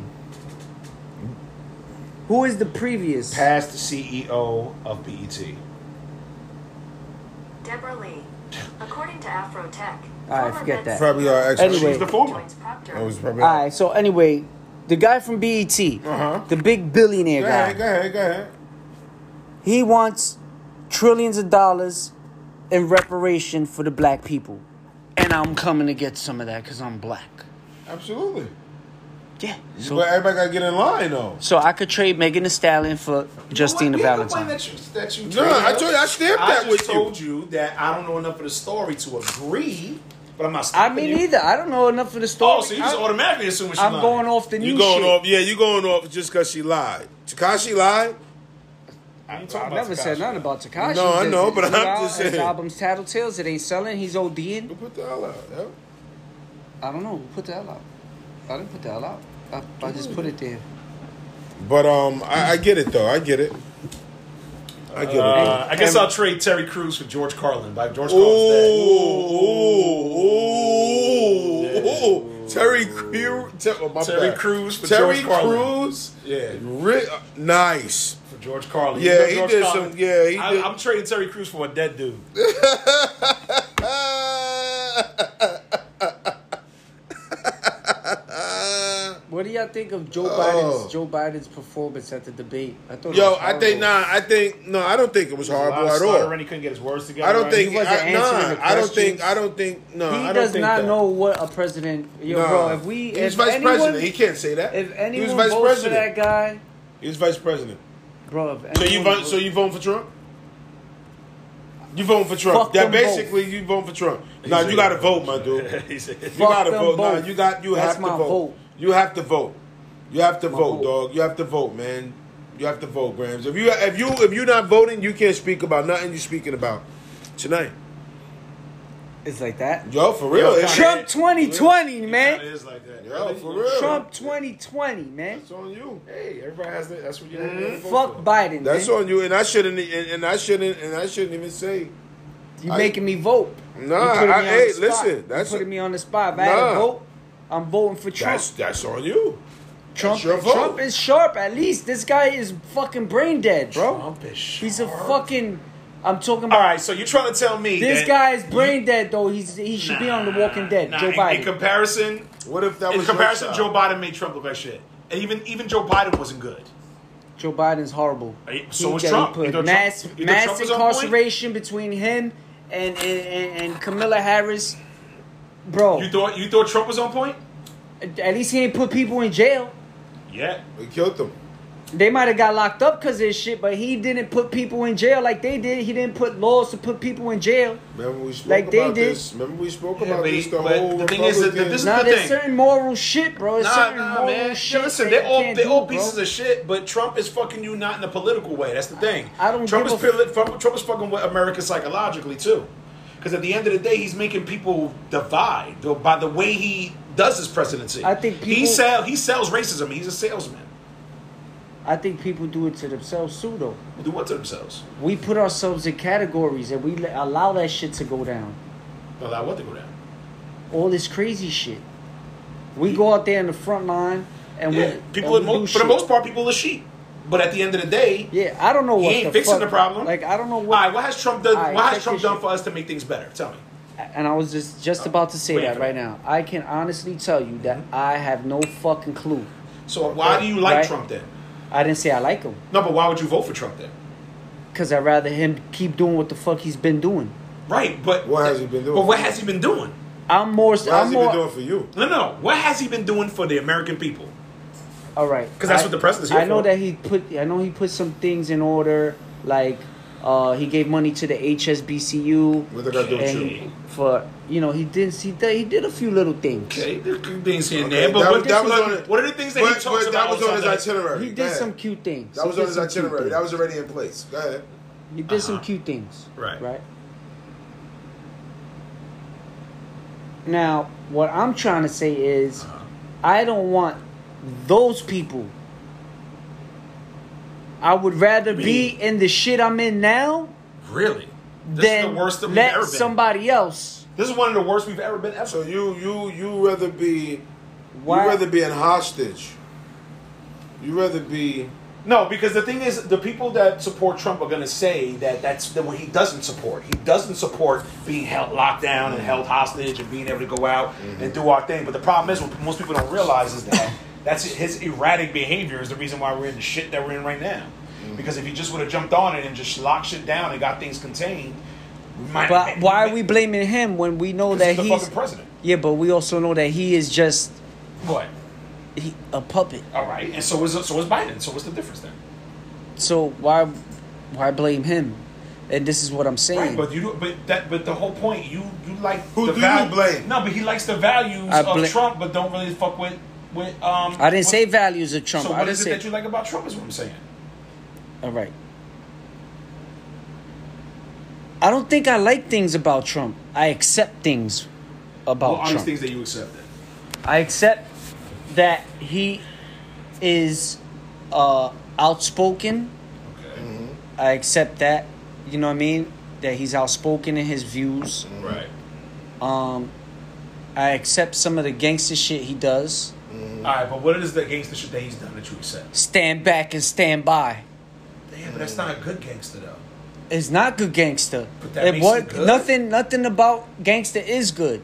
Who is the previous? Past the C E O of B E T. Deborah Lee. According to Afrotech, All right, former forget Ben's that. Probably our ex. Anyway. She's the former. joins Procter. That was probably. All right, so anyway, the guy from B E T, Uh-huh. the big billionaire Go guy, ahead, go ahead, go ahead. he wants trillions of dollars in reparation for the black people. And I'm coming to get some of that because I'm black. Absolutely. Yeah. So, But everybody gotta get in line, though. so I could trade Megan Thee Stallion for Justina You know what? We Valentine. ain't complain That you, that you No, traded I up. told you, I stamped I that just with you. told you that I don't know enough of the story to agree, but I'm not I stopping mean, you. either. I don't know enough of the story. Oh, so you just I'm, automatically assuming she's I'm lying. going off the new You going shit. off? Yeah, you going off just because she lied. Takashi lied. I ain't talking I about never said Tekashi. nothing about Tekashi. No, I His- know, but his I'm al- just His saying. album's Tattletales. It ain't selling. He's ODing. Who put the hell out? Yeah. I don't know. Who put the hell out? I didn't put the hell out. I, I just put it there. But um, I, I get it though. I get it. I get it. Uh, I guess And- I'll trade Terry Crews for George Carlin. Like George Ooh, Carlin's dead. ooh, ooh. Terry Crews. Ter- oh, my Terry bad. Crews for Terry George Carlin. Crews. Yeah, Ri- uh, nice. for George Carlin. Yeah, You know he George did Carlin- some- yeah, he I, did- I'm trading Terry Crews for a dead dude. What do y'all think of Joe Oh. Biden's Joe Biden's performance at the debate? I thought. it Yo, was I think horrible. nah. I think no. I don't think it was horrible at all. When he couldn't get his words together. I don't right? think. He wasn't I, answering nah, the I don't think. questions. I don't think. No, He I don't does think not that. know what a president. Yo, Nah. bro, if we, he if was vice anyone, president. He can't say that. if he anyone was vice votes president. for that guy, He was vice president. bro. If So you anyone vote. So you voting for Trump? You voting for Trump? Fuck That them basically you voting for Trump. Nah, said- you got to vote, my dude. He said- You Fuck gotta them vote. Nah, both. you got. You That's have to my vote. vote. You have to vote. You have to My vote, vote. dog. You have to vote, man. You have to vote, Grams. If you if you if you're not voting, you can't speak about nothing you're speaking about tonight. it's like that. Yo, for real. Yo, It's- Trump twenty twenty, It man. is like that. Yo, for real. Trump twenty twenty, man. That's on you. Hey, everybody has that. That's what you have to vote Fuck for. Biden, That's man. on you, and I shouldn't. And, and I shouldn't. And I shouldn't even say. You I- making me vote. Nah, You putting I- me on hey, the spot. listen, You that's putting a- me on the spot. If I had Nah. to vote, I'm voting for Trump. That's that's on you. Trump, that's your vote. Trump is sharp. At least this guy is fucking brain dead, bro. Trump is He's a sharp. fucking. I'm talking All about. right, so you're trying to tell me This that guy is brain dead, though. He's he should be on The Walking Dead. Nah, Joe in, Biden. In comparison, What if that in was comparison, your Joe child? Biden made Trump look like shit. And even even Joe Biden wasn't good. Joe Biden's horrible. Hey, so He is got- Trump. He You put know mass Trump- you know mass Trump is on point? incarceration between him and and, and and Kamala Harris, bro. You thought you thought Trump was on point? At least he ain't put people in jail. Yeah. We killed them. They might have got locked up because of this shit, but he didn't put people in jail like they did. He didn't put laws to put people in jail. Remember we spoke Like they about did. this. Remember we spoke Yeah, about but this. he- The but whole the thing is that Republican- this is Now the there's thing. certain moral shit, bro. There's Nah, certain nah, moral man. shit. Yeah, listen, that they're you all can't they're do, all bro. pieces of shit, but Trump is fucking you not in a political way. That's the thing. I don't Trump give is a pili- Trump Trump is fucking with America psychologically too, because at the end of the day, he's making people divide though, by the way he does his presidency. I think he people- sell he sells racism. He's a salesman. I think people do it to themselves too, though. Do what to themselves? We put ourselves in categories and we let- allow that shit to go down. Allow what to go down? All this crazy shit. We go out there in the front line and Yeah, we people. and Are we mo- do for the shit. most part, people are sheep. But at the end of the day, Yeah, I don't know he what ain't the fixing fuck, the problem. Like I don't know All what. right, what has Trump done? All right, what has check Trump this done shit. for us to make things better? Tell me. And I was just just about to say Wait that for right it. now. I can honestly tell you that I have no fucking clue. So why do you like Right. Trump then? I didn't say I like him No, but why would you vote for Trump then? because I'd rather him keep doing what the fuck he's been doing. Right, but What has he been doing? But what has he been doing? I'm more. What has I'm he more. been doing for you? No, no. What has he been doing for the American people? All right, 'Cause that's I- what the president's here I know for. that he put. I know he put some things in order, like uh, he gave money to the H S B C U. What they got to do with and you? for you know he did he did, he did a few little things. Okay, there's things here and Okay, there, but that what, was- that was but on it. what are the things that But, he talks but about? that was on his outside that? itinerary. He Go did ahead. some cute things. That He was did on his some cute itinerary. things. That was already in place. Go ahead. He did some Uh-huh. cute things. Right. Right. Now, what I'm trying to say is, Uh-huh. I don't want those people. I would rather be Me? in the shit I'm in now Really? This than is the worst that we've let ever been. somebody else. This is one of the worst we've ever been ever. So you you you rather be Why? you rather be in hostage. You rather be No, because the thing is, the people that support Trump are going to say that that's the what he doesn't support. He doesn't support being held locked down and held hostage and being able to go out and do our thing. But the problem is, what most people don't realize is that that's his erratic behavior is the reason why we're in the shit that we're in right now. Because if he just would have jumped on it and just locked shit down and got things contained, we might. But why are we blaming him when we know that he's the he's fucking president? yeah? But we also know that he is just What? he, a puppet. All right, and so is so is Biden. So what's the difference then? So why why blame him? And this is what I'm saying. Right, but you do, but that but the whole point you you like Who the do val- you blame? No, but he likes the values I of bla- Trump, but don't really fuck with with um. I didn't with- say values of Trump. So I what didn't is it say. that you like about Trump? Is what I'm saying. All right. I don't think I like things about Trump. I accept things about What are these Trump. things that you accepted? I accept that he is uh, outspoken. Okay. I accept that. You know what I mean? That he's outspoken in his views. Right. Um, I accept some of the gangster shit he does. All right, but what is the gangster shit that he's done that you accept? Stand back and stand by. Damn, but that's not a good gangster though. It's not good gangster. But that it makes was it good? nothing. Nothing about gangster is good.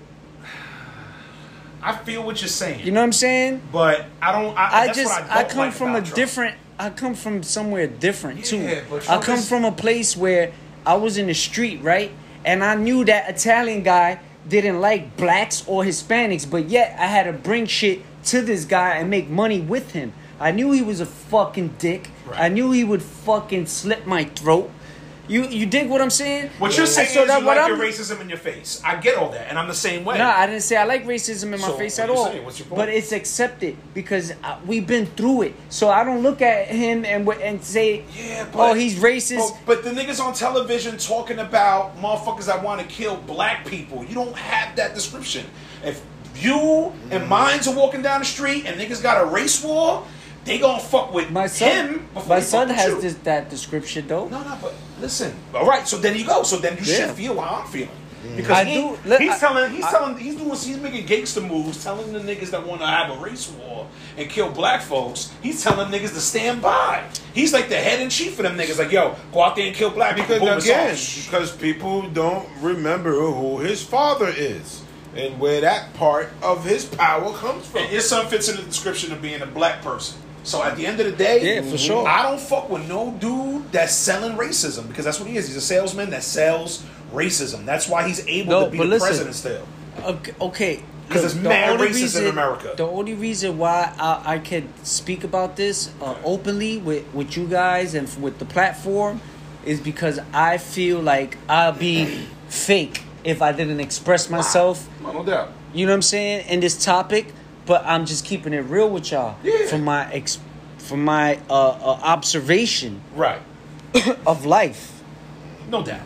I feel what you're saying. You know what I'm saying? But I don't. I, I that's just what I, I, don't come like from a about Trump. different. I come from somewhere different Yeah, too. but I Trump come is- from a place where I was in the street, right, and I knew that Italian guy didn't like blacks or Hispanics, but yet I had to bring shit to this guy and make money with him. I knew he was a fucking dick. Right. I knew he would fucking slit my throat. You you dig what I'm saying? What you're saying So is that you what like I'm- your racism in your face. I get all that, and I'm the same way. No, I didn't say I like racism in my So, face what at you all. saying? What's your point? But it's accepted because uh, we've been through it. So I don't look at him and w- and say, Yeah, but "Oh, he's racist." But, but the niggas on television talking about motherfuckers that want to kill black people. You don't have that description. If you and mines are walking down the street and niggas got a race war, they gonna fuck with My son, him. Before my they son fuck with has you. this that description though. No, no, but listen. All right, so then you go. So then you Yeah. should feel how I'm feeling. Because I he, do- look, he's I- telling, he's I- telling, he's doing, he's making gangster moves, telling the niggas that want to have a race war and kill black folks. He's telling niggas to stand by. He's like the head and chief of them niggas. Like, yo, go out there and kill black people. Boom, Because it's again, off. because people don't remember who his father is and where that part of his power comes from. And his son fits in the description of being a black person. So at the end of the day, Yeah, for sure. I don't fuck with no dude that's selling racism because that's what he is. He's a salesman that sells racism. That's why he's able No, to be but the listen. president still. Okay, okay. 'Cause there's the mad only racists in America. The only reason why I, I can speak about this uh, openly with, with you guys and with the platform is because I feel like I'll be fake if I didn't express myself. No doubt. You know what I'm saying in this topic, but I'm just keeping it real with y'all Yeah. from my ex, from my uh, uh, observation Right. of life. No doubt.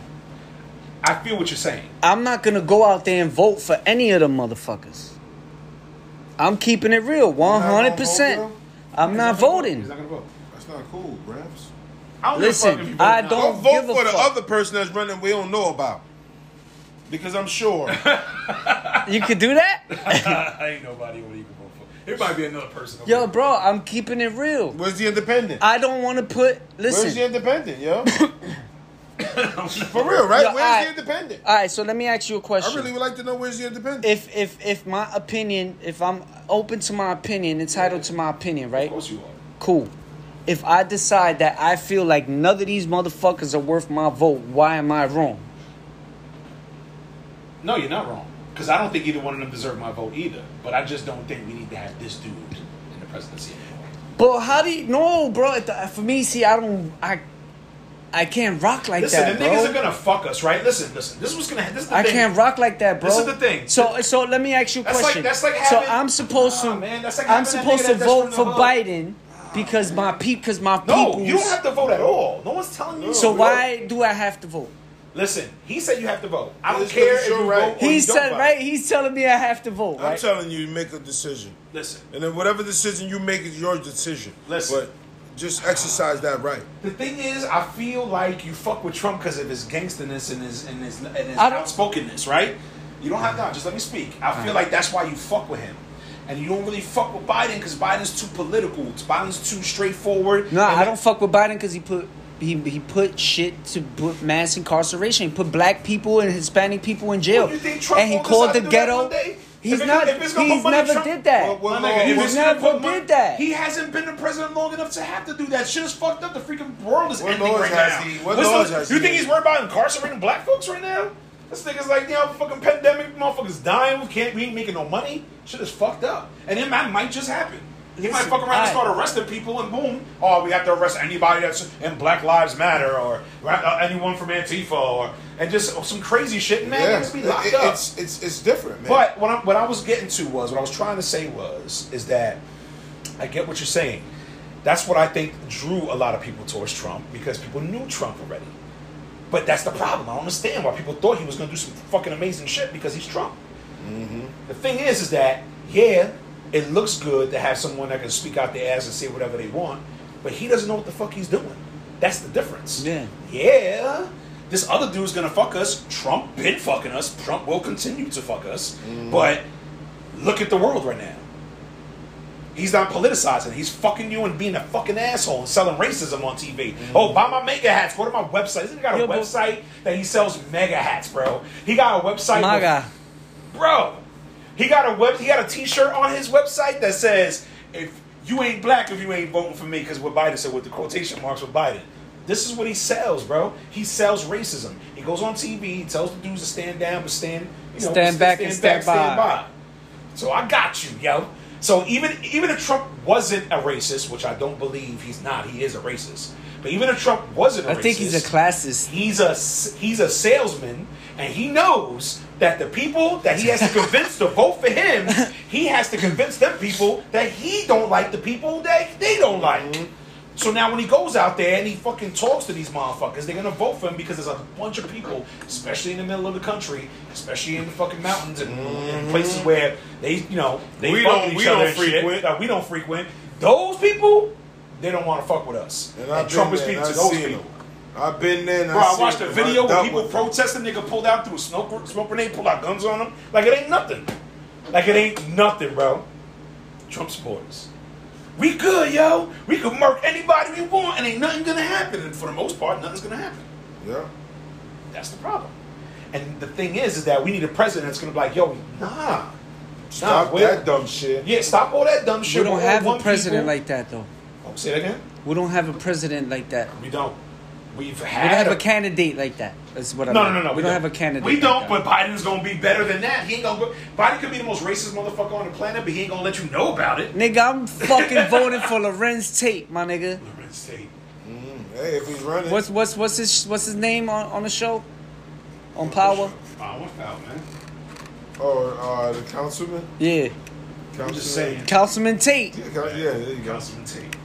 I feel what you're saying. I'm not gonna go out there and vote for any of them motherfuckers. I'm keeping it real, one hundred percent. vote, I'm not voting. He's not gonna vote. That's not cool, Gramps. I don't Listen, give a fuck if you vote I now. don't- Go vote give a for the fuck. other person that's running we don't know about. Because I'm sure. You could do that, I ain't nobody what you can vote for. There might be another person. over yo, there. bro. I'm keeping it real. Where's the independent? I don't want to put. Where's the Listen. independent, yo? For real, right? Yo, Where's I- the independent? All right, so let me ask you a I question. really would like to know where's the independent. if if if my opinion, if I'm open to my opinion, entitled to my opinion, right? Of course you are. Cool. If I decide that I feel like none of these motherfuckers are worth my vote, why am I wrong? No, you're not wrong. Because I don't think either one of them deserve my vote either. But I just don't think we need to have this dude in the presidency anymore. But how do you no, bro? it- For me, see, I don't, I, I can't rock like Listen, that, the bro. niggas are gonna fuck us, right? Listen, listen. This is what's gonna. This is the I thing. can't rock like that, bro. This is the thing. So, so let me ask you a That's like- question. that's like so having- I'm supposed Nah, to, man, that's like I'm having that supposed nigga to that- that's vote from the for hood. Biden because my peep, because my No, people. you don't have to vote at all. No one's telling you. So to why do I have to vote? Listen, he said you have to vote. I don't It's care because if you're you right. vote or He you don't said vote. right. He's telling me I have to vote. I'm Right? telling you, make a decision. Listen, And then whatever decision you make is your decision. Listen. But just exercise that right. the thing is, I feel like you fuck with Trump because of his gangsterness and his and his, and his I don't- outspokenness, right? You don't have to. Just let me speak. I feel like that's why you fuck with him. And you don't really fuck with Biden because Biden's too political. Biden's too straightforward. No, And I don't fuck with Biden because he put he he put shit to put mass incarceration. He put black people and Hispanic people in jail, Well, you think Trump and he won't called decide the to do that ghetto. one day? He's If it- not. if it's gonna He's put money in never Trump- did that. Well, well, My nigga, He if he it's never gonna put money- did that. He hasn't been the president long enough to have to do that. Shit is fucked up. The freaking world is What ending laws right has now. he- what What's laws the- has you he think made? he's worried about incarcerating black folks right now? This nigga's like, you know, fucking pandemic, motherfuckers dying. We can't, we ain't making no money. Shit is fucked up. And it might, might just happen. He might Listen, fuck around and I- start arresting people, and boom, oh, we have to arrest anybody that's in Black Lives Matter or uh, anyone from Antifa or and just some crazy shit. And man, Yeah. niggas be locked It- up. It's, it's, it's different, man. But what I, what I was getting to was, what I was trying to say was, is that I get what you're saying. That's what I think drew a lot of people towards Trump because people knew Trump already. But that's the problem. I don't understand why people thought he was going to do some fucking amazing shit because he's Trump. Mm-hmm. The thing is, is that, yeah, it looks good to have someone that can speak out their ass and say whatever they want, but he doesn't know what the fuck he's doing. That's the difference. Yeah. Yeah. This other dude's gonna fuck us. Trump been fucking us. Trump will continue to fuck us. Mm. But look at the world right now. He's not politicizing. He's fucking you and being a fucking asshole and selling racism on T V. Mm-hmm. Oh, buy my mega hats. Go to my website. Isn't he got a yeah, website that he sells mega hats, bro? He got a website. Maga. With, bro, he got a web. He got a T-shirt on his website that says, "If you ain't black, if you ain't voting for me," because what Biden said with the quotation marks with Biden. This is what he sells, bro. He sells racism. He goes on T V. He tells the dudes to stand down, but stand, you know, stand back stand and stand, back, by. stand by. So I got you, yo. So even even if Trump wasn't a racist, which I don't believe he's not, he is a racist. But even if Trump wasn't a I racist, I think he's a classist. He's a he's a salesman, and he knows that the people that he has to convince to vote for him, he has to convince them people that he don't like the people that they don't like. Mm-hmm. So now when he goes out there and he fucking talks to these motherfuckers, they're gonna vote for him because there's a bunch of people, especially in the middle of the country, especially in the fucking mountains and, mm-hmm. and places where they, you know, they we fuck don't, with we each other don't and frequent. shit that we don't frequent. Those people, they don't want to fuck with us. And, and Trump is speaking to those people. Them. I've been there. And Bro, I, I watched a video where people protesting. protesting. Nigga pulled out through a smoke, smoke grenade, pulled out guns on them. Like it ain't nothing. Like it ain't nothing, bro. Trump supporters. We good, yo. We could murk anybody we want, and ain't nothing gonna happen. And for the most part, nothing's gonna happen. Yeah. That's the problem. And the thing is, is that we need a president that's gonna be like, yo, nah. Stop nah, that dumb shit. Yeah, stop all that dumb shit. We don't have a president people. like that, though. Oh, say that again? We don't have a president like that. We don't. We've had we don't have a, a candidate like that. That's what I no, mean. No, no, no. We, we don't don't have a candidate. We don't, like but Biden's gonna be better than that. He ain't gonna go. Biden could be the most racist motherfucker on the planet, but he ain't gonna let you know about it. Nigga, I'm fucking voting for Lorenz Tate, my nigga. Lorenz Tate. Mm, hey, if he's running. What's what's what's his what's his name on, on the show? On Power? Power, Power, man. Oh, uh, the councilman. Yeah. I'm just saying. Councilman Tate. Yeah, yeah, there you go. Councilman Tate.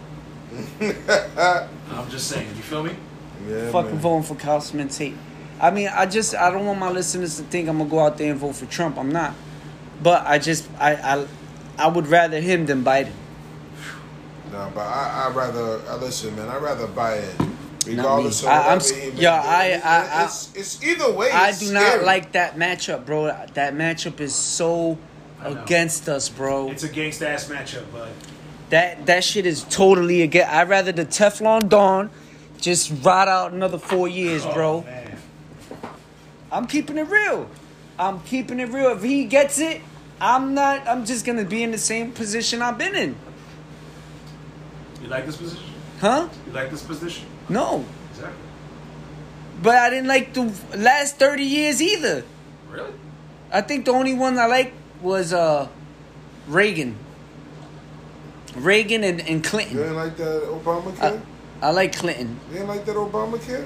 I'm just saying. You feel me? Yeah, fucking man. voting for Councilman Tate. I mean, I just I don't want my listeners to think I'm gonna go out there and vote for Trump. I'm not. But I just I I, I would rather him than Biden. No, but I I rather I listen, man. I rather Biden, regardless of I, I'm, whatever he may yeah, do. I, I, I, it's, it's either way. I it's do scary. not like that matchup, bro. That matchup is so against us, bro. It's a gangsta ass matchup, but that that shit is totally against. I'd rather the Teflon Don just ride out another four years, bro. Oh, man. I'm keeping it real. I'm keeping it real. If he gets it, I'm not. I'm just gonna be in the same position I've been in. You like this position? Huh? You like this position? No. Exactly. But I didn't like the last thirty years either. Really? I think the only one I liked was uh, Reagan. Reagan and, and Clinton. You ain't like that Obamacare? I, I like Clinton. You ain't like that Obamacare?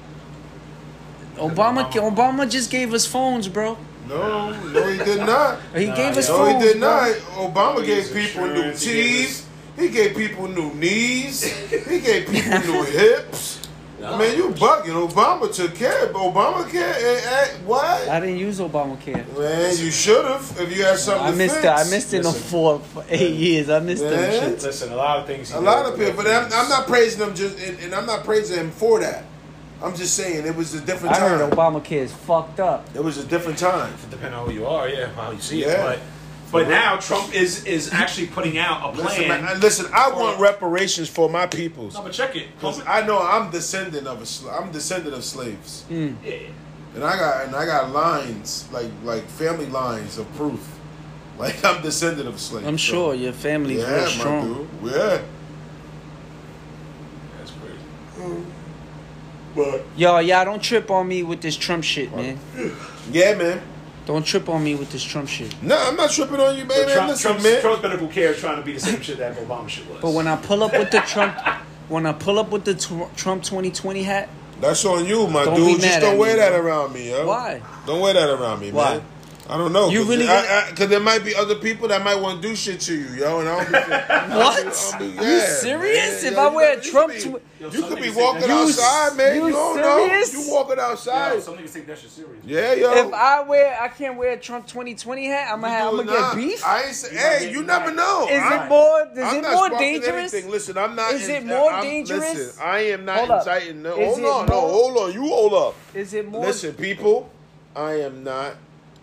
Obama, Obama just gave us phones, bro. No, no, he did not. He Nah, gave us No, phones. he did bro. not. Obama He gave gave us people new insurance, he gave teeth. He gave people new knees. He gave people new hips. No. Man, you bugging. Obama took care of Obamacare. Eh, eh, what? I didn't use Obamacare. Man, you should have if you had something I to missed fix. it. I missed it in Listen. for, for eight years. I missed them Man. shits. Listen, a lot of things. he A lot did of were people, but I'm, I'm not praising him just, and, and I'm not praising him for that. I'm just saying it was a different I time. heard Obamacare is fucked up. It was a different time. Depending on who you are, yeah, how you see Yeah. it. But but now Trump is is actually putting out a plan. Listen, man, I- listen, I want reparations for my peoples. No, but check it. Because I know I'm descendant of a sla- I'm descendant of slaves, Mm. Yeah. and I got and I got lines like like family lines of proof. Like I'm descendant of slaves. I'm so- sure your family's Yeah, real my strong. dude. Yeah. That's crazy. But Yo, y'all don't trip on me with this Trump shit, man. yeah, man. Don't trip on me with this Trump shit. No, I'm not tripping on you, man. But Trump, Listen, Trump's, man. Trump's medical care is trying to be the same shit that Obama shit was. But when I pull up with the Trump, when I pull up with the tw- Trump twenty twenty hat, That's on you, my Don't be dude. mad Just at don't me, wear that bro. around me, yo. Why? Don't wear that around me, Why? man. I don't know. You Cause really I, gonna- I, Cause there might be other people that might want to do shit to you, yo. And I don't be, What? I'll be, You serious? man. If Yo, I you wear know, you Trump could tw- be, Yo, you some could be niggas say walking that- You outside, man. you You don't know. serious? You walking outside. Yo, some niggas take that shit serious. Yeah, yo. If I wear, I can't wear a Trump twenty twenty hat. I'm gonna have, I'm You gonna not. get beef. I ain't say, You might hey, get you never mad. know. Is I'm, it more? Is I'm it not more sparking dangerous? anything. Listen, I'm not. Is in- it more I'm- dangerous? Listen, I am not Hold up. inciting. No, Is hold it on, no, more- hold on. You hold up. Is it more? Listen, people, I am not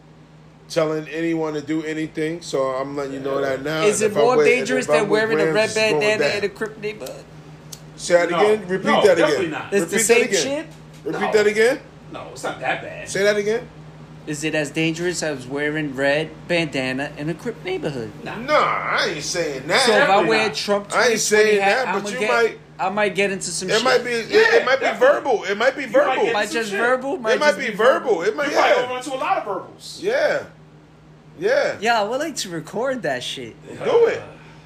telling anyone to do anything, so I'm letting you know that now. Is And it if I more wear- dangerous if I than wear wearing a grams, red it's going bandana down. in a Crip neighborhood? Say that No. again. Repeat No, that definitely again. not. It's Repeat the that same again. shit. Repeat No. that again. No, it's not that bad. Say that again. Is it as dangerous as wearing red bandana in a Crip neighborhood? Nah, I ain't saying that. So if I Definitely wear not. Trump I ain't twenty twenty saying hat, that, I'm but gonna you get, might- I might get into some It shit. might be. It, Yeah, it might be definitely. verbal. It might be might verbal. get Might some just shit. verbal. It might just be verbal. It might. You might Yeah. run into a lot of verbals. Yeah. Yeah. Yeah, I would like to record that shit. Do it.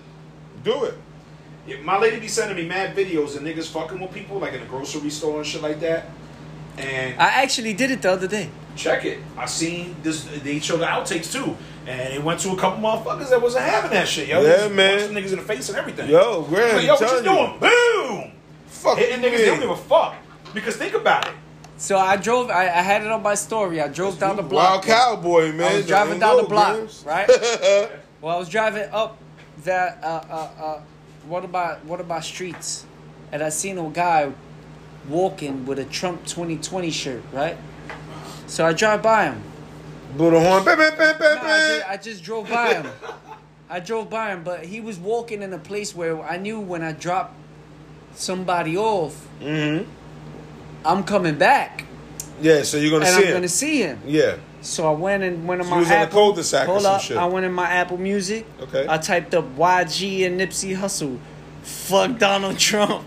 Do it. Yeah, my lady be sending me mad videos of niggas fucking with people like in a grocery store and shit like that. And I actually did it the other day. check it. I seen this. They showed the outtakes too, and it went to a couple motherfuckers that wasn't having that shit. Yo, Yeah, They was man. punching niggas in the face and everything. Yo, Graham, Like, yo, what you telling doing? Boom! Fuck Hitting you niggas, they don't mean? give a fuck. Because think about it. So I drove. I, I had it on my story. I drove down the You block. Wild cowboy, man. I was driving Ain't down no the block, Grams. right? Well, I was driving up that uh, uh, uh, one of my one of my streets, and I seen a guy walking with a Trump twenty twenty shirt, right? So I drive by him. Blew the horn. Bam, bam, bam, bam, No, I, bam. just, I just drove by him. I drove by him, but he was walking in a place where I knew when I dropped somebody off, Mm-hmm. I'm coming back, Yeah, so you're gonna and see I'm him. gonna see him. Yeah. So I went and went in So my you was in a Apple. cul-de-sac or hold some up, shit. I went in my Apple Music. Okay. I typed up Y G and Nipsey Hussle. Fuck Donald Trump.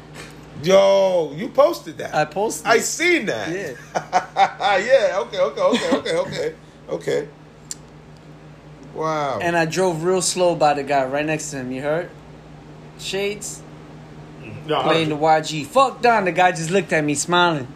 Yo, you posted that. I posted. I it. seen that. Yeah. yeah. Okay. Okay. Okay. Okay. Okay. Okay. Wow. And I drove real slow by the guy right next to him. You heard? Shades No, playing the Y G. Fuck Don. The guy just looked at me smiling.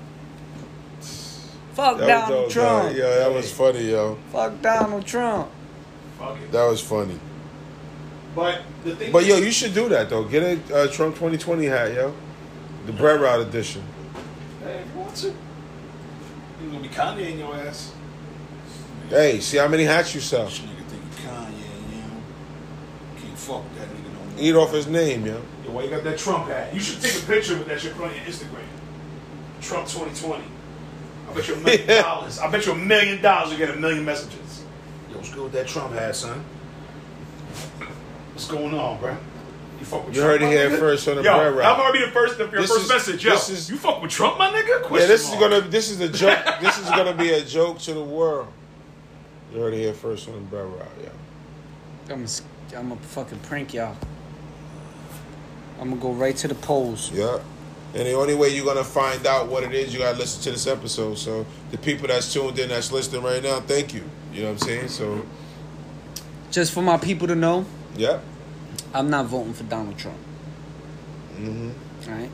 Fuck that Donald was, Trump. uh, yeah, that was funny, yo. Fuck Donald Trump. fuck it. That was funny. But the thing But is, yo, you should do that though. Get a uh, Trump twenty twenty hat, yo. The bread route edition. hey, if you want to, you gonna be Kanye in your ass. Hey, see how many hats you sell. This nigga think he Kanye, you know. Can't fuck with that nigga no more. Eat off his name, yo. Yo, why you got that Trump hat? You should take a picture with that shit, put on your Instagram. Trump twenty twenty. I bet you a million dollars. I bet you a million dollars you get a million messages. Yo, what's good with that Trump hat, son? What's going on, bro? You fuck with You Trump, heard it my here nigga? first on the Yo, bread route. I'm already the first, your This first is- message. Yo, this is- you fuck with Trump, my nigga? Yeah, Question this is mark. gonna. This is a joke. This is gonna be a joke to the world. You heard it here first on the bread route, yo. I'm a, I'm a fucking prank y'all. I'm gonna go right to the polls. Yeah. And the only way you're gonna find out what it is, you gotta listen to this episode. So the people that's tuned in, that's listening right now, thank you. You know what I'm saying? So Just for my people to know, yeah. I'm not voting for Donald Trump. Mm-hmm. All right.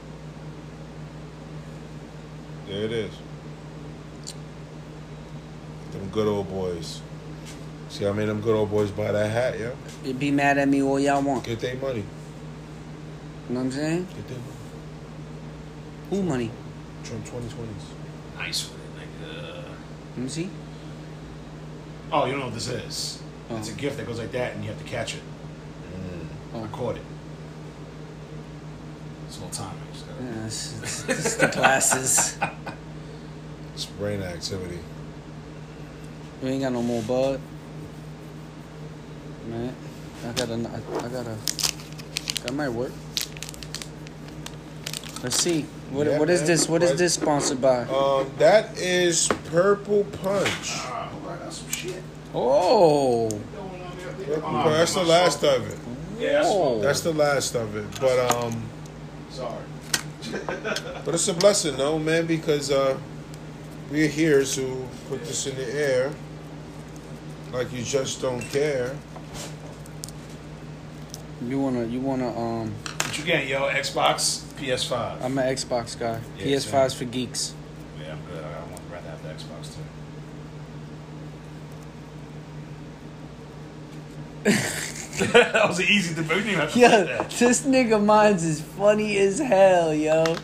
There it is. Them good old boys. See how many of them good old boys buy that hat, yo? You be mad at me all y'all want. Get their money. You know what I'm saying? Get their money. Who money? Trump twenty twenties. Nice with it, nigga. Let me see. Oh, you don't know what this is? Oh. It's a gift that goes like that, and you have to catch it. Oh. I caught it. It's a little time. So. Yeah, it's, it's, it's the glasses. It's brain activity. You ain't got no more bud. Man, I got a, I, I got a, that might work. Let's see. What, Yeah, what is man. this? What is What- this sponsored by? Um, that is Purple Punch. Ah, hold on, I got some shit. Oh. going on there. Purple Oh, Punch. That's the my last soul. of it. Yeah, that's Oh. That's the last of it. But um, sorry. but it's a blessing, though, man, because uh, we're here to put this in the air. Like you just don't care. You wanna, you wanna, um, What you getting, yo? Xbox, P S five. I'm an Xbox guy. Yeah, P S five's for geeks. Yeah, I'm good. I want rather have the Xbox too. that was an easy debate. You didn't have to Yo, say that. this nigga minds is funny as hell, yo.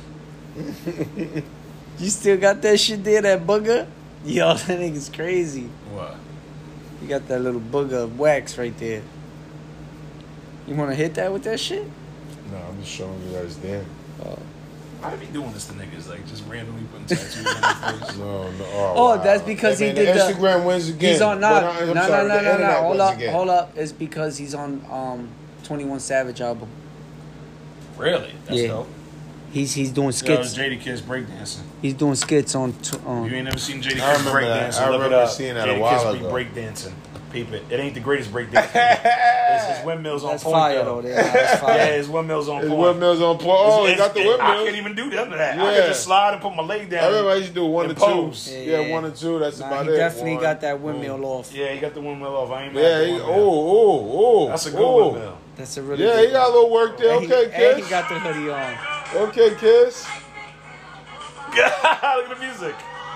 You still got that shit there, that booger? Yo, that nigga's crazy. What? You got that little booger of wax right there. You want to hit that with that shit? No, I'm just showing you that it's there. Oh, Why be doing this to niggas? Like just randomly putting tattoos on their face? No, no. Oh, Oh, wow. that's because Hey, he man, did the the- Instagram wins again. he's on But no, I- I'm no, sorry, no, the no, no, internet no. Hold wins up, again. hold up. It's because he's on um twenty-one Savage album. Really? That's Yeah. dope. He's he's doing Yo, skits. Jada Kiss breakdancing. He's doing skits on. T- You um, ain't never seen Jada I Kiss remember that. breakdancing. I Look it remember up. seeing that a Jada while Kiss be ago. breakdancing. Peep it. It ain't the greatest breakdancing. It's his windmills on that's point fire though. though. Yeah, that's Yeah, fire. his windmills on His point. windmills on point. Oh, he It's- got the it's- I windmills. can't even do none of that. I Yeah. could just slide and put my leg down. I remember I used to do one and to two. pose. Yeah, Yeah, yeah. one and two. That's Nah, about he it. definitely One, got that windmill boom. off. Yeah, he got the windmill off. I ain't mad Yeah, at the he, windmill. oh, oh, oh. That's a good oh. windmill. That's a really Yeah, good he got a little work there. And he- Okay, and Kiss. he got the hoodie on. Okay, Kiss. Look at the music.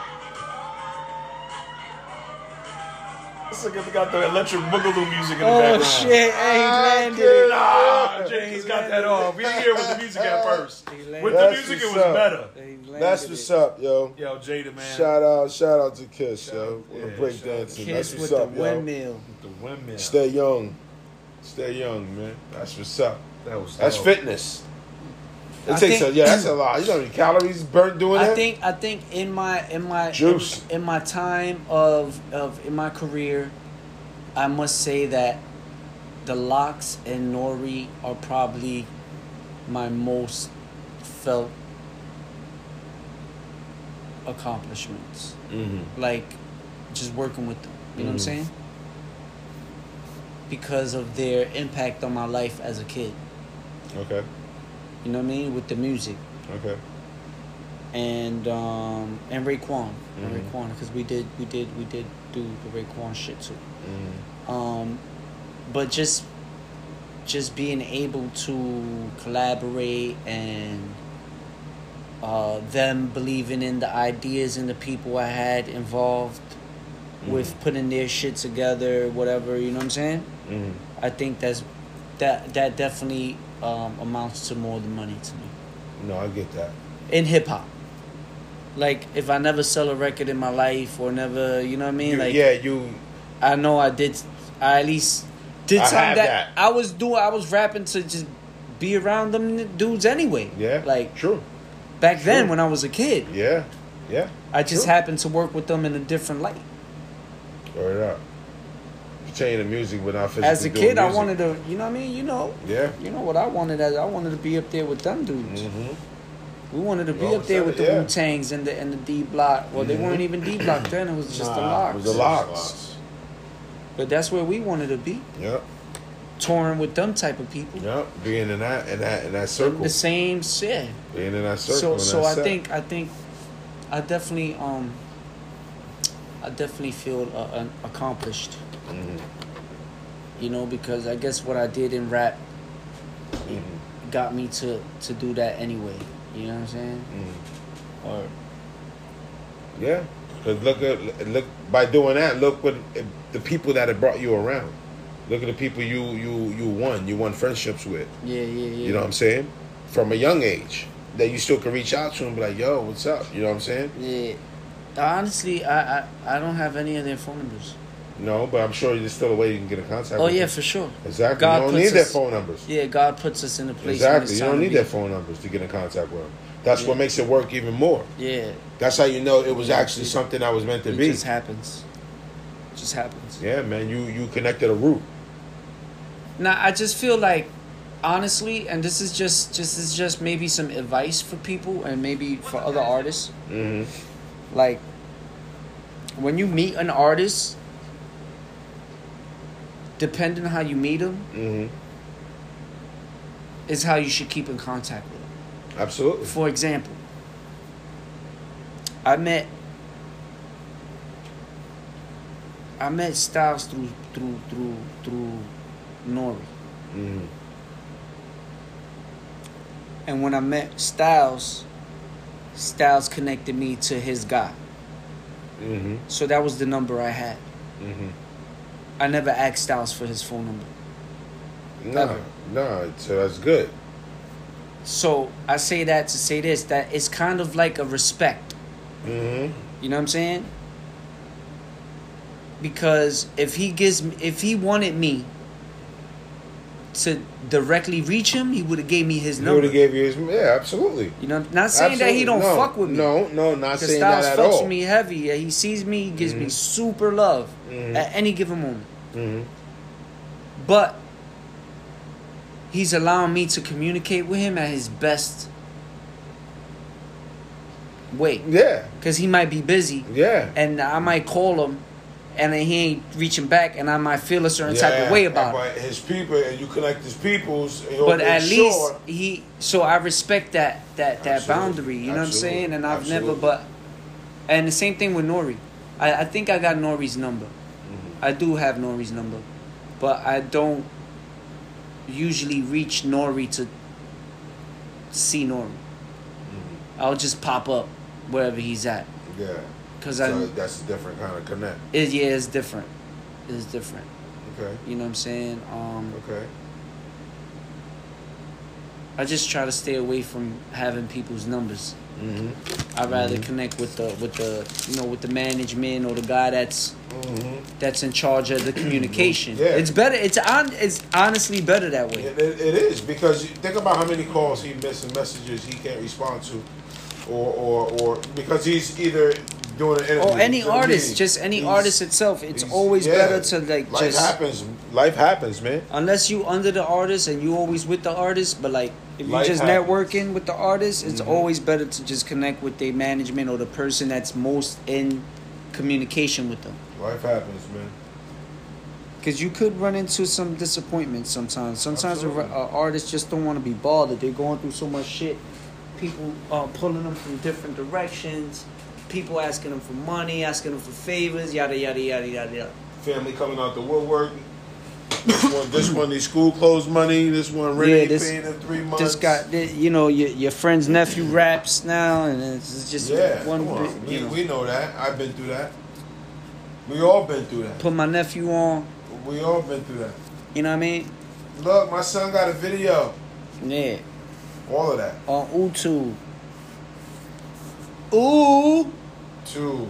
This nigga got the electric boogaloo music in the Oh background. shit! Hey, he Ah, landed kid. it. Nah, Yeah. Jake just got that off. We didn't hear it with the music at first. He landed With the That's music, it what's was up. better. He landed That's what's it. up, yo. Yo, Jada, man. Shout out, shout out to Kiss, Shout yo. out- With yeah, the break shout out dancing. Kiss That's with what's up, the yo. windmill. The windmill. Stay young. Stay young, man. That's what's up. That was That's dope. fitness. It I takes think- a yeah, that's a lot. You know how many calories burnt doing I that? think I think in my in my Juice. in, in my time of of in my career, I must say that the Locks and Nori are probably my most felt accomplishments. Mm-hmm. Like just working with them. You know what I'm Mhm. saying? Because of their impact on my life as a kid. Okay. You know what I mean? With the music. Okay. And um and Raekwon. And Mhm. Raekwon, because we did we did we did do the Raekwon shit too. Mm-hmm. Um but just just being able to collaborate and uh them believing in the ideas and the people I had involved with putting their shit together, whatever, you know what I'm saying? Mm-hmm. I think that's that that definitely um amounts to more than money to me. No, I get that. In hip hop. Like if I never sell a record in my life or never, you know what I mean? You- Like yeah, you. I know I did I at least did I something have that, that. I was doing I was rapping to just be around them dudes anyway. Yeah. Like true. back then True. when I was a kid. Yeah. Yeah. I just True. happened to work with them in a different light. Word up. Change the music without physically As a doing kid I music. wanted to, you know what I mean? You know. Yeah. You know what I wanted as I wanted to be up there with them dudes. Mm-hmm. We wanted to be Well, up there with the yeah. Wu Tangs and the and the D Block. Well, they Mhm. weren't even D Block then. It was just the Nah, Locks. It was the locks. But that's where we wanted to be, Yep. touring with them type of people. Yep. Being in that in that in that circle. The same shit. Being in that circle. So in so that I set. think I think I definitely um I definitely feel uh, uh, accomplished. Mhm. You know, because I guess what I did in rap Mhm. got me to to do that anyway. You know what I'm saying? Mhm. Or Yeah. Cause look at look by doing that. Look what the people that have brought you around. Look at the people you you you won. You won friendships with. yeah, yeah, yeah. You know what I'm saying? From a young age, that you still can reach out to and be like, "Yo, what's up?" You know what I'm saying? Yeah. Honestly, I, I I don't have any of their phone numbers. No, but I'm sure there's still a way you can get in contact. Oh with yeah, them. for sure. Exactly. God you don't puts need their us- phone numbers. Yeah, God puts us in a place. when Exactly. it's You don't time to need be. their phone numbers to get in contact with them. That's Yeah. what makes it work even more. Yeah, That's how you know it was actually something that was meant to it be. just happens. It just happens. Yeah, man. You you connected a root. Now I just feel like, honestly, and this is just just is just maybe some advice for people and maybe for other artists. Mm-hmm. Like, when you meet an artist, depending on how you meet them, Mm-hmm. is how you should keep in contact with them. Absolutely. For example, I met I met Styles through through through through Nori. Mm-hmm. And when I met Styles, Styles connected me to his guy. Mm-hmm. So that was the number I had. Mm-hmm. I never asked Styles for his phone number. No, Ever. no. So that's good. So I say that to say this, that it's kind of like a respect. Mm-hmm. You know what I'm saying? Because if he gives me, if he wanted me to directly reach him, he would have gave me his He number. would have gave you his. Yeah, absolutely. You know, not saying that he don't Absolutely. No, fuck with me. No, no, not Because saying Styles that at fucks all. with me heavy. Yeah, he sees me, he gives me super love Mhm. at any given moment. Mm-hmm. But he's allowing me to communicate with him at his best way. Yeah, Because he might be busy, yeah. and I might call him, and then he ain't reaching back, and I might feel a certain type of way about it. But his people, and you connect his peoples, and he'll But make at sure. least he. So I respect that that that Absolutely. boundary. You know what I'm Absolutely. saying? And I've Absolutely. never. But and the same thing with Nori. I, I think I got Nori's number. Mm-hmm. I do have Nori's number, but I don't usually reach Nori to see Nori. Mm-hmm. I'll just pop up wherever he's at. Yeah, Cause so I, that's a different kind of connect. it, yeah, it's different. It's different. Okay, You know what I'm saying? Um, okay. I just try to stay away from having people's numbers. Mm-hmm. I'd rather Mhm. connect with the with the you know with the management or the guy that's Mm-hmm. that's in charge of the communication. Yeah. It's better. It's on. It's honestly better that way. It, it, it is, because you think about how many calls he missed and messages he can't respond to, or or, or because he's either doing an interview Or any doing a artist, meeting. just any He's- artist itself. It's he's- always yeah. better to like Life just happens. Life happens, man. unless you under the artist and you always with the artist, but like if you Life just happens. networking with the artist, it's Mhm. always better to just connect with their management or the person that's most in communication with them. Life happens, man. Because you could run into some disappointment sometimes. Sometimes a, Absolutely. a artist just don't want to be bothered. They're going through so much shit. People uh, pulling them from different directions. People asking them for money, asking them for favors, yada yada yada yada yada. Family coming out the woodwork. This one, this one, these school clothes money. This one, rent Yeah, ain't this- paid in three months. Just got thi- you know your your friend's nephew raps now, and it's it's just Yeah, one. come on. bit, We, you know. we know that. I've been through that. We all been through that. Put my nephew on. We all been through that. You know what I mean? Look, my son got a video. Yeah. All of that. On YouTube. Ooh. Too.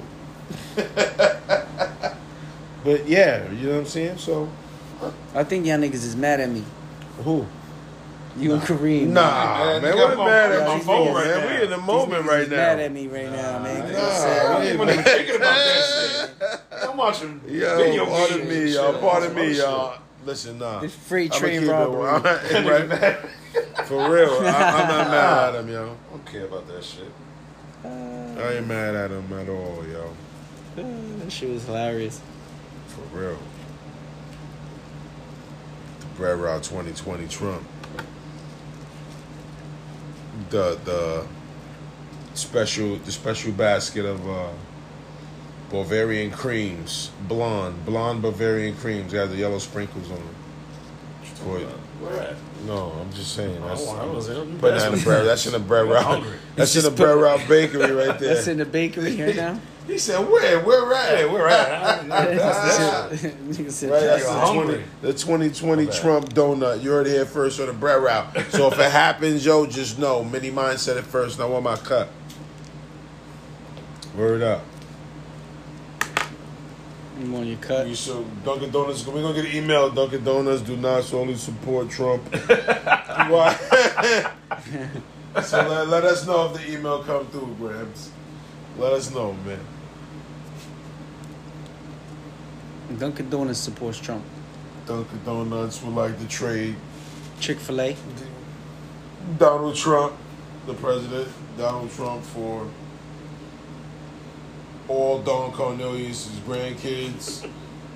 But yeah, you know what I'm saying? So I think y'all niggas is mad at me. who? You and Kareem. Nah, Man, man, you we're got my- mad got at my you, phone man. right now. We in the These moment niggas right is now. mad at me right now, man. Nah, They nah, sad. I don't we even ain't- thinking about that shit. I'm watching Yo, video pardon games me, and y'all. shit. Pardon Some me, other y'all. Listen, nah. This free I'ma train keep it- robbery. right? For real, I, I'm not mad at him, yo. I don't care about that shit. I ain't mad at him at all, yo. That shit was hilarious. For real. The Bread Route twenty twenty Trump. The the special the special basket of uh, Bavarian creams, blonde, blonde Bavarian creams. They have the yellow sprinkles on them. Boy, Where at? no, I'm just saying. That's, I was there. banana bread. That's in the Bread I'm Route. hungry. That's in the Just Bread put- Route bakery right there. That's in the bakery right now. He said, "Where? Where at? Hey, where at? Nigga said, Right, that's You're the, hungry. twenty, the twenty twenty My bad. Trump donut. You heard it here first on the Bread Route. So if it happens, yo, just know. Mini Mind said it first, and I want my cut. Word up. You want your cut? You so Dunkin' Donuts. We're gonna get an email. Dunkin' Donuts do not solely support Trump. Why? So let, let us know if the email come through, Grams. Let us know, man. Dunkin' Donuts supports Trump. Dunkin' Donuts would like to trade Chick-fil-A. Donald Trump, the president, Donald Trump, for all Don Cornelius' grandkids.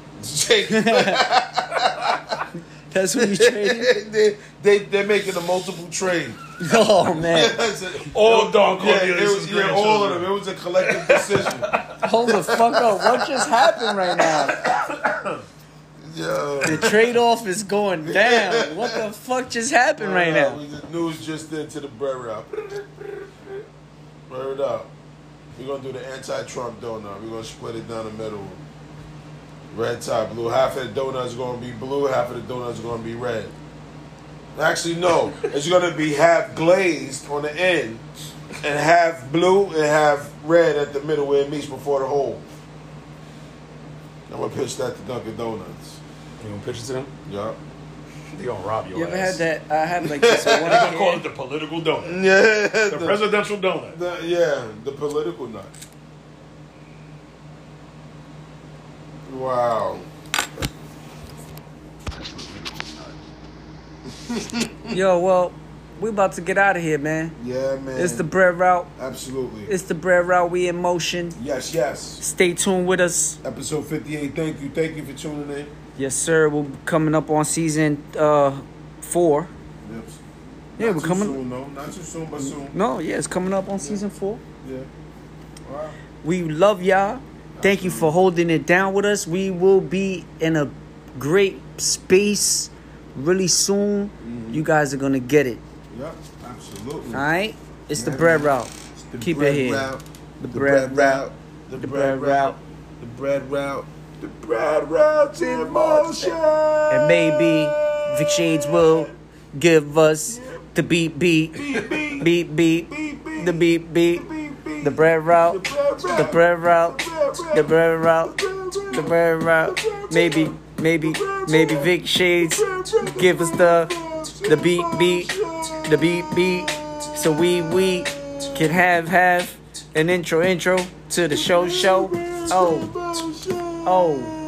That's what you trading? they, they, they're making a multiple trade. Oh, man. All Don Yeah, it Cornelius' was, yeah, all of grandchildren. them. It was a collective decision. Hold the fuck up. What just happened right now? Yo. The trade-off is going down. What the fuck just happened right now? We- The news just into the bread route. Word up. We're going to do the anti-Trump donut. We're going to split it down the middle. Red top, blue. Half of the donut's gonna be blue, half of the donut's gonna be red. Actually, no. It's gonna be half glazed on the end, and half blue and half red at the middle where it meets before the hole. I'm gonna pitch that to Dunkin' Donuts. You gonna pitch it to them? Yup. They gonna rob your You ever ass. had that? I have like this one. They're gonna call it the political donut. Yeah. The, the presidential donut. The, yeah, the political nut. Wow. Yo, well, we about to get out of here, man. Yeah, man. It's the bread route. Absolutely. It's the bread route. We in motion. Yes, yes. Stay tuned with us. Episode fifty-eight. Thank you. Thank you for tuning in. Yes, sir. We're coming up on season uh four. Yep. Yeah, Not we're too coming. soon, no. Not too soon, but soon. No, yeah, it's coming up on season four. Yeah. All right. We love y'all. Thank you for holding it down with us. We will be in a great space really soon. Mm-hmm. You guys are gonna get it. Yep. Absolutely. All right. It's the Yeah, bread man. route. It's the Keep bread it here. route. The bread route. The The bread bread route. route. The bread route. The bread route's in motion. And maybe Vic Shades will give us the beat beat. Beat beat. The beat beat. The bread route. The bread route. The bread route. The bread route. Maybe, maybe, maybe Vic Shades give us the the beat beat. The beat beat. So we we can have have an intro intro to the show show. Oh. Oh.